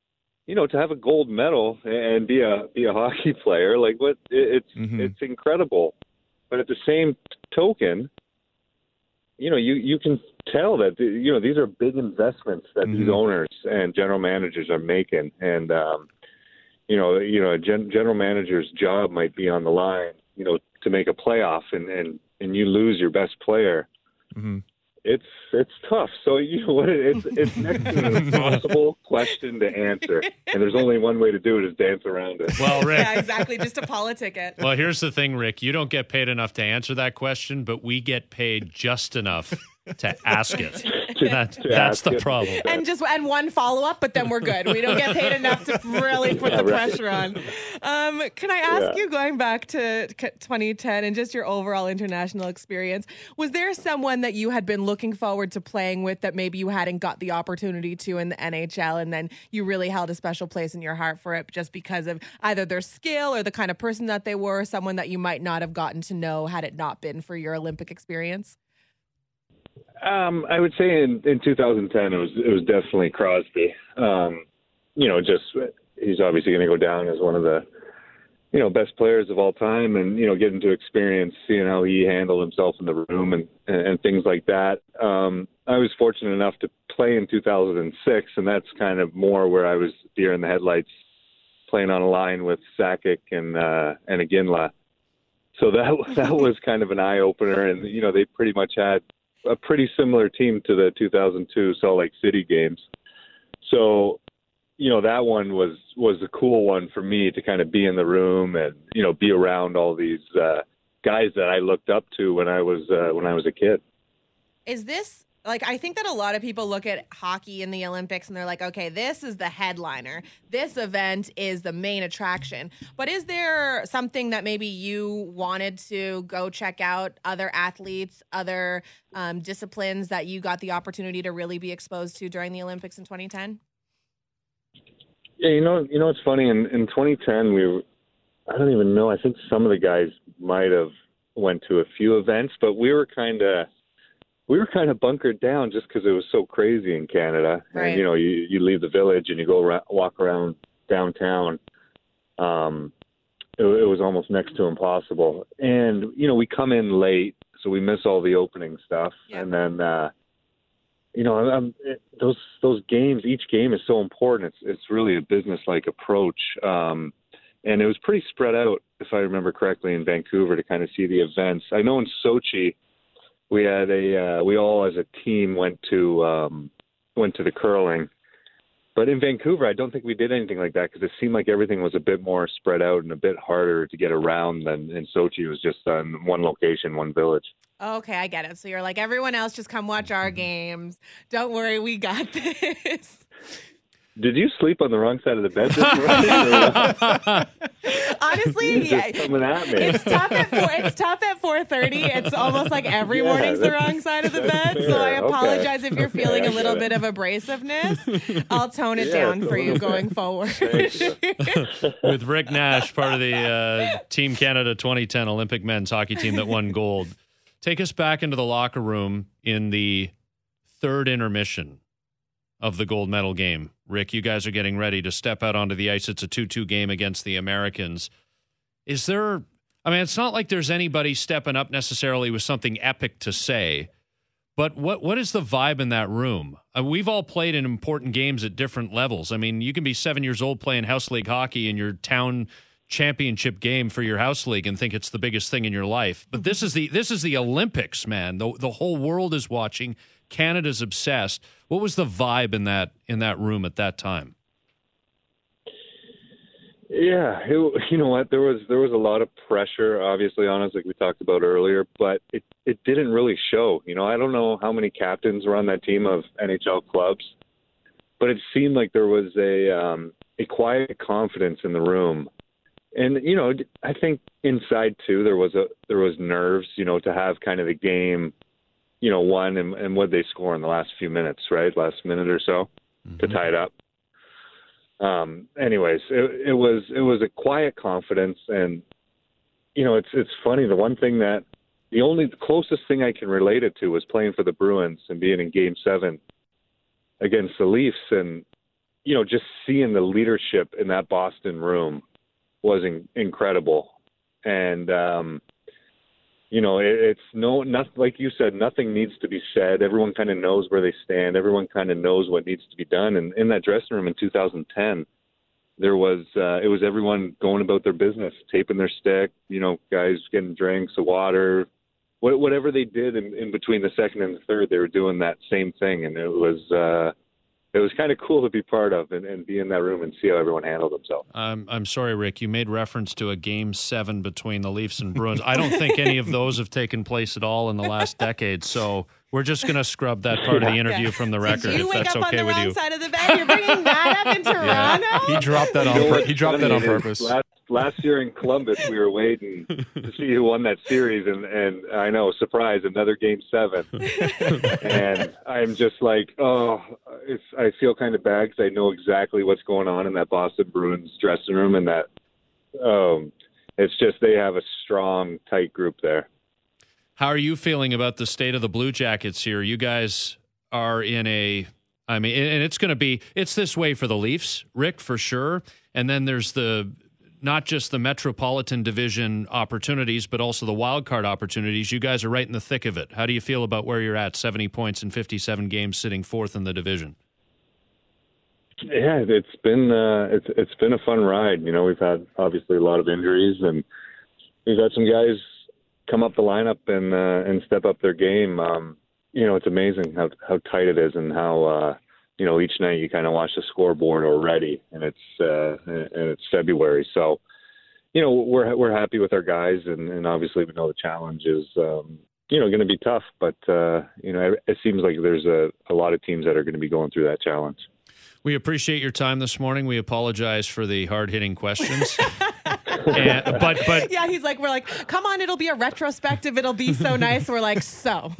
to have a gold medal and be a hockey player, it's incredible. But at the same token, you can tell that these are big investments that these owners and general managers are making, and a general manager's job might be on the line, to make a playoff, and you lose your best player. Mm-hmm. It's tough. So it's next to an impossible question to answer, and there's only one way to do it is dance around it. Well, Rick. Yeah, exactly. Just to politic it. Well, here's the thing, Rick. You don't get paid enough to answer that question, but we get paid just enough to ask it. That's the problem. And one follow-up, but then we're good. We don't get paid enough to really put the pressure on. Can I ask you, going back to 2010 and just your overall international experience, was there someone that you had been looking forward to playing with that maybe you hadn't got the opportunity to in the NHL, and then you really held a special place in your heart for it just because of either their skill or the kind of person that they were, someone that you might not have gotten to know had it not been for your Olympic experience? I would say in 2010 it was definitely Crosby. He's obviously going to go down as one of the best players of all time, and getting to experience seeing how he handled himself in the room and things like that. I was fortunate enough to play in 2006, and that's kind of more where I was deer in the headlights, playing on a line with Sakic and Iginla. So that was kind of an eye opener, and they pretty much had a pretty similar team to the 2002 Salt Lake City games. So, that one was a cool one for me to kind of be in the room and, be around all these guys that I looked up to when I was a kid. Is this, I think that a lot of people look at hockey in the Olympics and they're like, okay, this is the headliner. This event is the main attraction. But is there something that maybe you wanted to go check out, other athletes, other disciplines that you got the opportunity to really be exposed to during the Olympics in 2010? Yeah, it's funny. In 2010, I don't even know. I think some of the guys might have went to a few events, but we were kind of bunkered down just because it was so crazy in Canada. Right. And, you leave the village and you go walk around downtown. It was almost next to impossible. And, we come in late, so we miss all the opening stuff. Yeah. And then, those games, each game is so important. It's really a business-like approach. And it was pretty spread out, if I remember correctly, in Vancouver to kind of see the events. I know in Sochi, we had we all as a team went to the curling, but in Vancouver, I don't think we did anything like that because it seemed like everything was a bit more spread out and a bit harder to get around than in Sochi. It was just on one location, one village. Okay, I get it. So you're like, everyone else, just come watch our games. Don't worry, we got this. Did you sleep on the wrong side of the bed this morning? Honestly, yeah. Coming at me. It's tough at 4:30. It's almost like every morning's the wrong side of the bed. Fair. So I apologize if you're feeling a little bit of abrasiveness. I'll tone it down for you going forward. With Rick Nash, part of the Team Canada 2010 Olympic men's hockey team that won gold. Take us back into the locker room in the third intermission of the gold medal game. Rick, you guys are getting ready to step out onto the ice. It's a 2-2 game against the Americans. Is there, it's not like there's anybody stepping up necessarily with something epic to say, but what is the vibe in that room? We've all played in important games at different levels. You can be 7 years old playing house league hockey in your town championship game for your house league and think it's the biggest thing in your life. But this is the Olympics, man. The whole world is watching. Canada's obsessed. What was the vibe in that room at that time? Yeah, you know what? There was a lot of pressure, obviously, on us, like we talked about earlier, but it didn't really show. I don't know how many captains were on that team of NHL clubs, but it seemed like there was a quiet confidence in the room. And, I think inside too, there was nerves, to have kind of the game, won and what they score in the last few minutes, right? Last minute or so to tie it up. Anyways, it was a quiet confidence, and, it's funny. The closest thing I can relate it to was playing for the Bruins and being in Game 7 against the Leafs. And, just seeing the leadership in that Boston room was incredible. And, it's nothing, like you said, nothing needs to be said. Everyone kind of knows where they stand. Everyone kind of knows what needs to be done. And in that dressing room in 2010, there was, it was everyone going about their business, taping their stick, guys getting drinks of water, whatever they did in between the second and the third, they were doing that same thing. And it was kind of cool to be part of and be in that room and see how everyone handled themselves. I'm sorry, Rick, you made reference to a Game 7 between the Leafs and Bruins. I don't think any of those have taken place at all in the last decade, so we're just going to scrub that part of the interview from the record, Did you if wake that's up okay on the with wrong you. side of the bed? You're bringing that up in Toronto? He dropped that on purpose. Last year in Columbus, we were waiting to see who won that series, and I know, surprise, another Game 7. And I'm just like, I feel kind of bad because I know exactly what's going on in that Boston Bruins dressing room, and that it's just they have a strong, tight group there. How are you feeling about the state of the Blue Jackets here? You guys are in and it's this way for the Leafs, Rick, for sure. And then there's not just the Metropolitan Division opportunities, but also the wild card opportunities. You guys are right in the thick of it. How do you feel about where you're at, 70 points in 57 games, sitting fourth in the division? Yeah, it's been a fun ride. We've had obviously a lot of injuries, and we've had some guys come up the lineup and step up their game. It's amazing how tight it is and how each night you kind of watch the scoreboard already, and it's February. So, we're happy with our guys, and obviously we know the challenge is, going to be tough, but, it seems like there's a lot of teams that are going to be going through that challenge. We appreciate your time this morning. We apologize for the hard-hitting questions. But yeah, we're like, come on, it'll be a retrospective. It'll be so nice. We're like,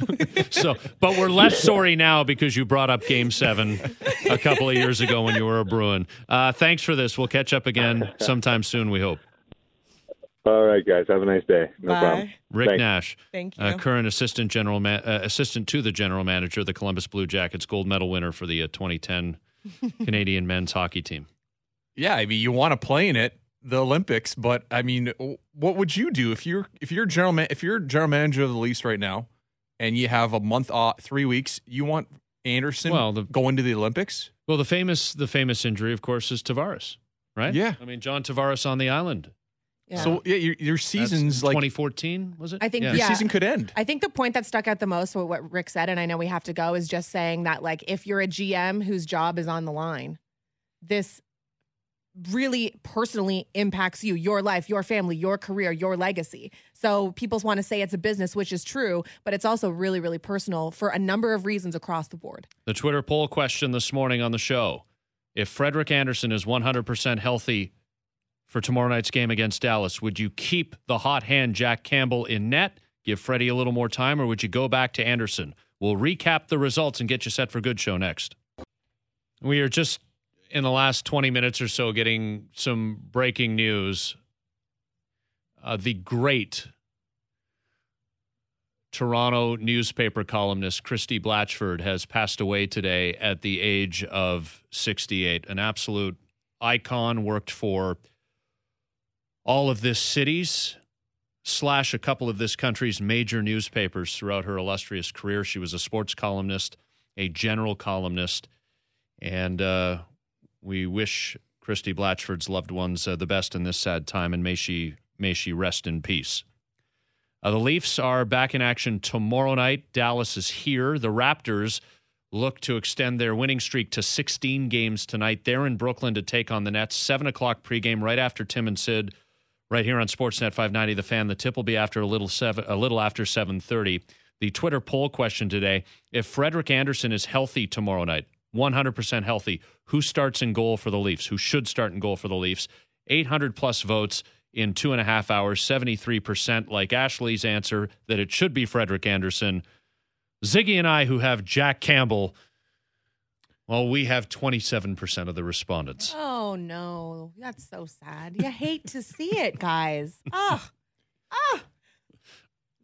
but we're less sorry now because you brought up Game 7 a couple of years ago when you were a Bruin. Thanks for this. We'll catch up again sometime soon, we hope. All right, guys. Have a nice day. No Bye. problem. Rick Nash, thank you. Current assistant to the general manager of the Columbus Blue Jackets, gold medal winner for the 2010 Canadian men's hockey team. Yeah, I mean, you want to play in it, the Olympics, but I mean, what would you do if you're general manager of the Leafs right now, and you have a month off, 3 weeks? You want Anderson going to the Olympics? Well, the famous injury, of course, is Tavares, right? Yeah, I mean, John Tavares on the island. Yeah. So your season's like 2014, was it? I think your season could end. I think the point that stuck out the most with what Rick said, and I know we have to go, is just saying that if you're a GM whose job is on the line, this really personally impacts you, your life, your family, your career, your legacy. So people want to say it's a business, which is true, but it's also really, really personal for a number of reasons across the board. The Twitter poll question this morning on the show: if Frederik Andersen is 100% healthy for tomorrow night's game against Dallas, would you keep the hot hand Jack Campbell in net, give Freddie a little more time, or would you go back to Andersen? We'll recap the results and get you set for Good Show next. We are just in the last 20 minutes or so getting some breaking news. The great Toronto newspaper columnist Christy Blatchford has passed away today at the age of 68. An absolute icon, worked for all of this city's / a couple of this country's major newspapers throughout her illustrious career. She was a sports columnist, a general columnist, and we wish Christy Blatchford's loved ones the best in this sad time, and may she rest in peace. The Leafs are back in action tomorrow night. Dallas is here. The Raptors look to extend their winning streak to 16 games tonight. They're in Brooklyn to take on the Nets. 7 o'clock pregame right after Tim and Sid, right here on Sportsnet 590 The Fan. The tip will be after a little after 7:30. The Twitter poll question today: if Frederik Andersen is healthy tomorrow night, 100% healthy, who starts in goal for the Leafs? Who should start in goal for the Leafs? 800+ votes in 2.5 hours. 73% like Ashley's answer that it should be Frederik Andersen. Ziggy and I, who have Jack Campbell, well, we have 27% of the respondents. Oh, no. That's so sad. You hate to see it, guys.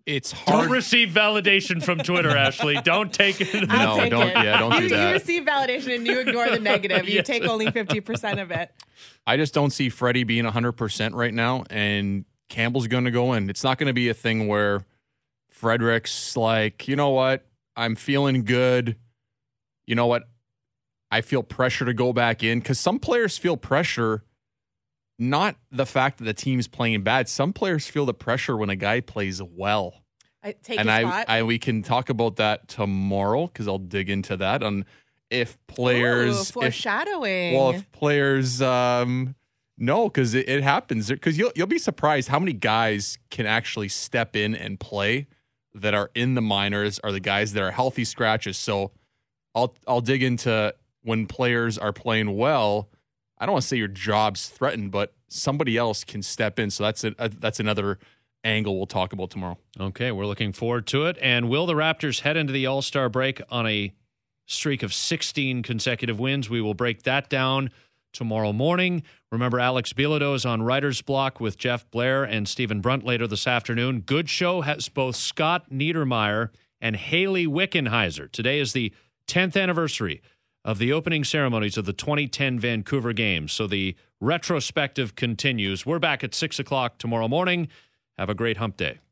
It's hard. Don't receive validation from Twitter, Ashley. Don't take it. Don't do that. You receive validation and you ignore the negative. You Yes. take only 50% of it. I just don't see Freddie being 100% right now, and Campbell's going to go in. It's not going to be a thing where Frederick's like, you know what, I'm feeling good. You know what, I feel pressure to go back in, because some players feel pressure, not the fact that the team's playing bad. Some players feel the pressure when a guy plays well. Take a spot. We can talk about that tomorrow, because I'll dig into that on if players foreshadowing. If players no, because it happens. Because you'll be surprised how many guys can actually step in and play that are in the minors, are the guys that are healthy scratches. So I'll dig into when players are playing well. I don't want to say your job's threatened, but somebody else can step in. So that's another angle we'll talk about tomorrow. Okay, we're looking forward to it. And will the Raptors head into the All-Star break on a streak of 16 consecutive wins? We will break that down tomorrow morning. Remember, Alex Bilodeau is on Writer's Block with Jeff Blair and Stephen Brunt later this afternoon. Good Show has both Scott Niedermeyer and Haley Wickenheiser. Today is the 10th anniversary of the opening ceremonies of the 2010 Vancouver Games. So the retrospective continues. We're back at 6 o'clock tomorrow morning. Have a great hump day.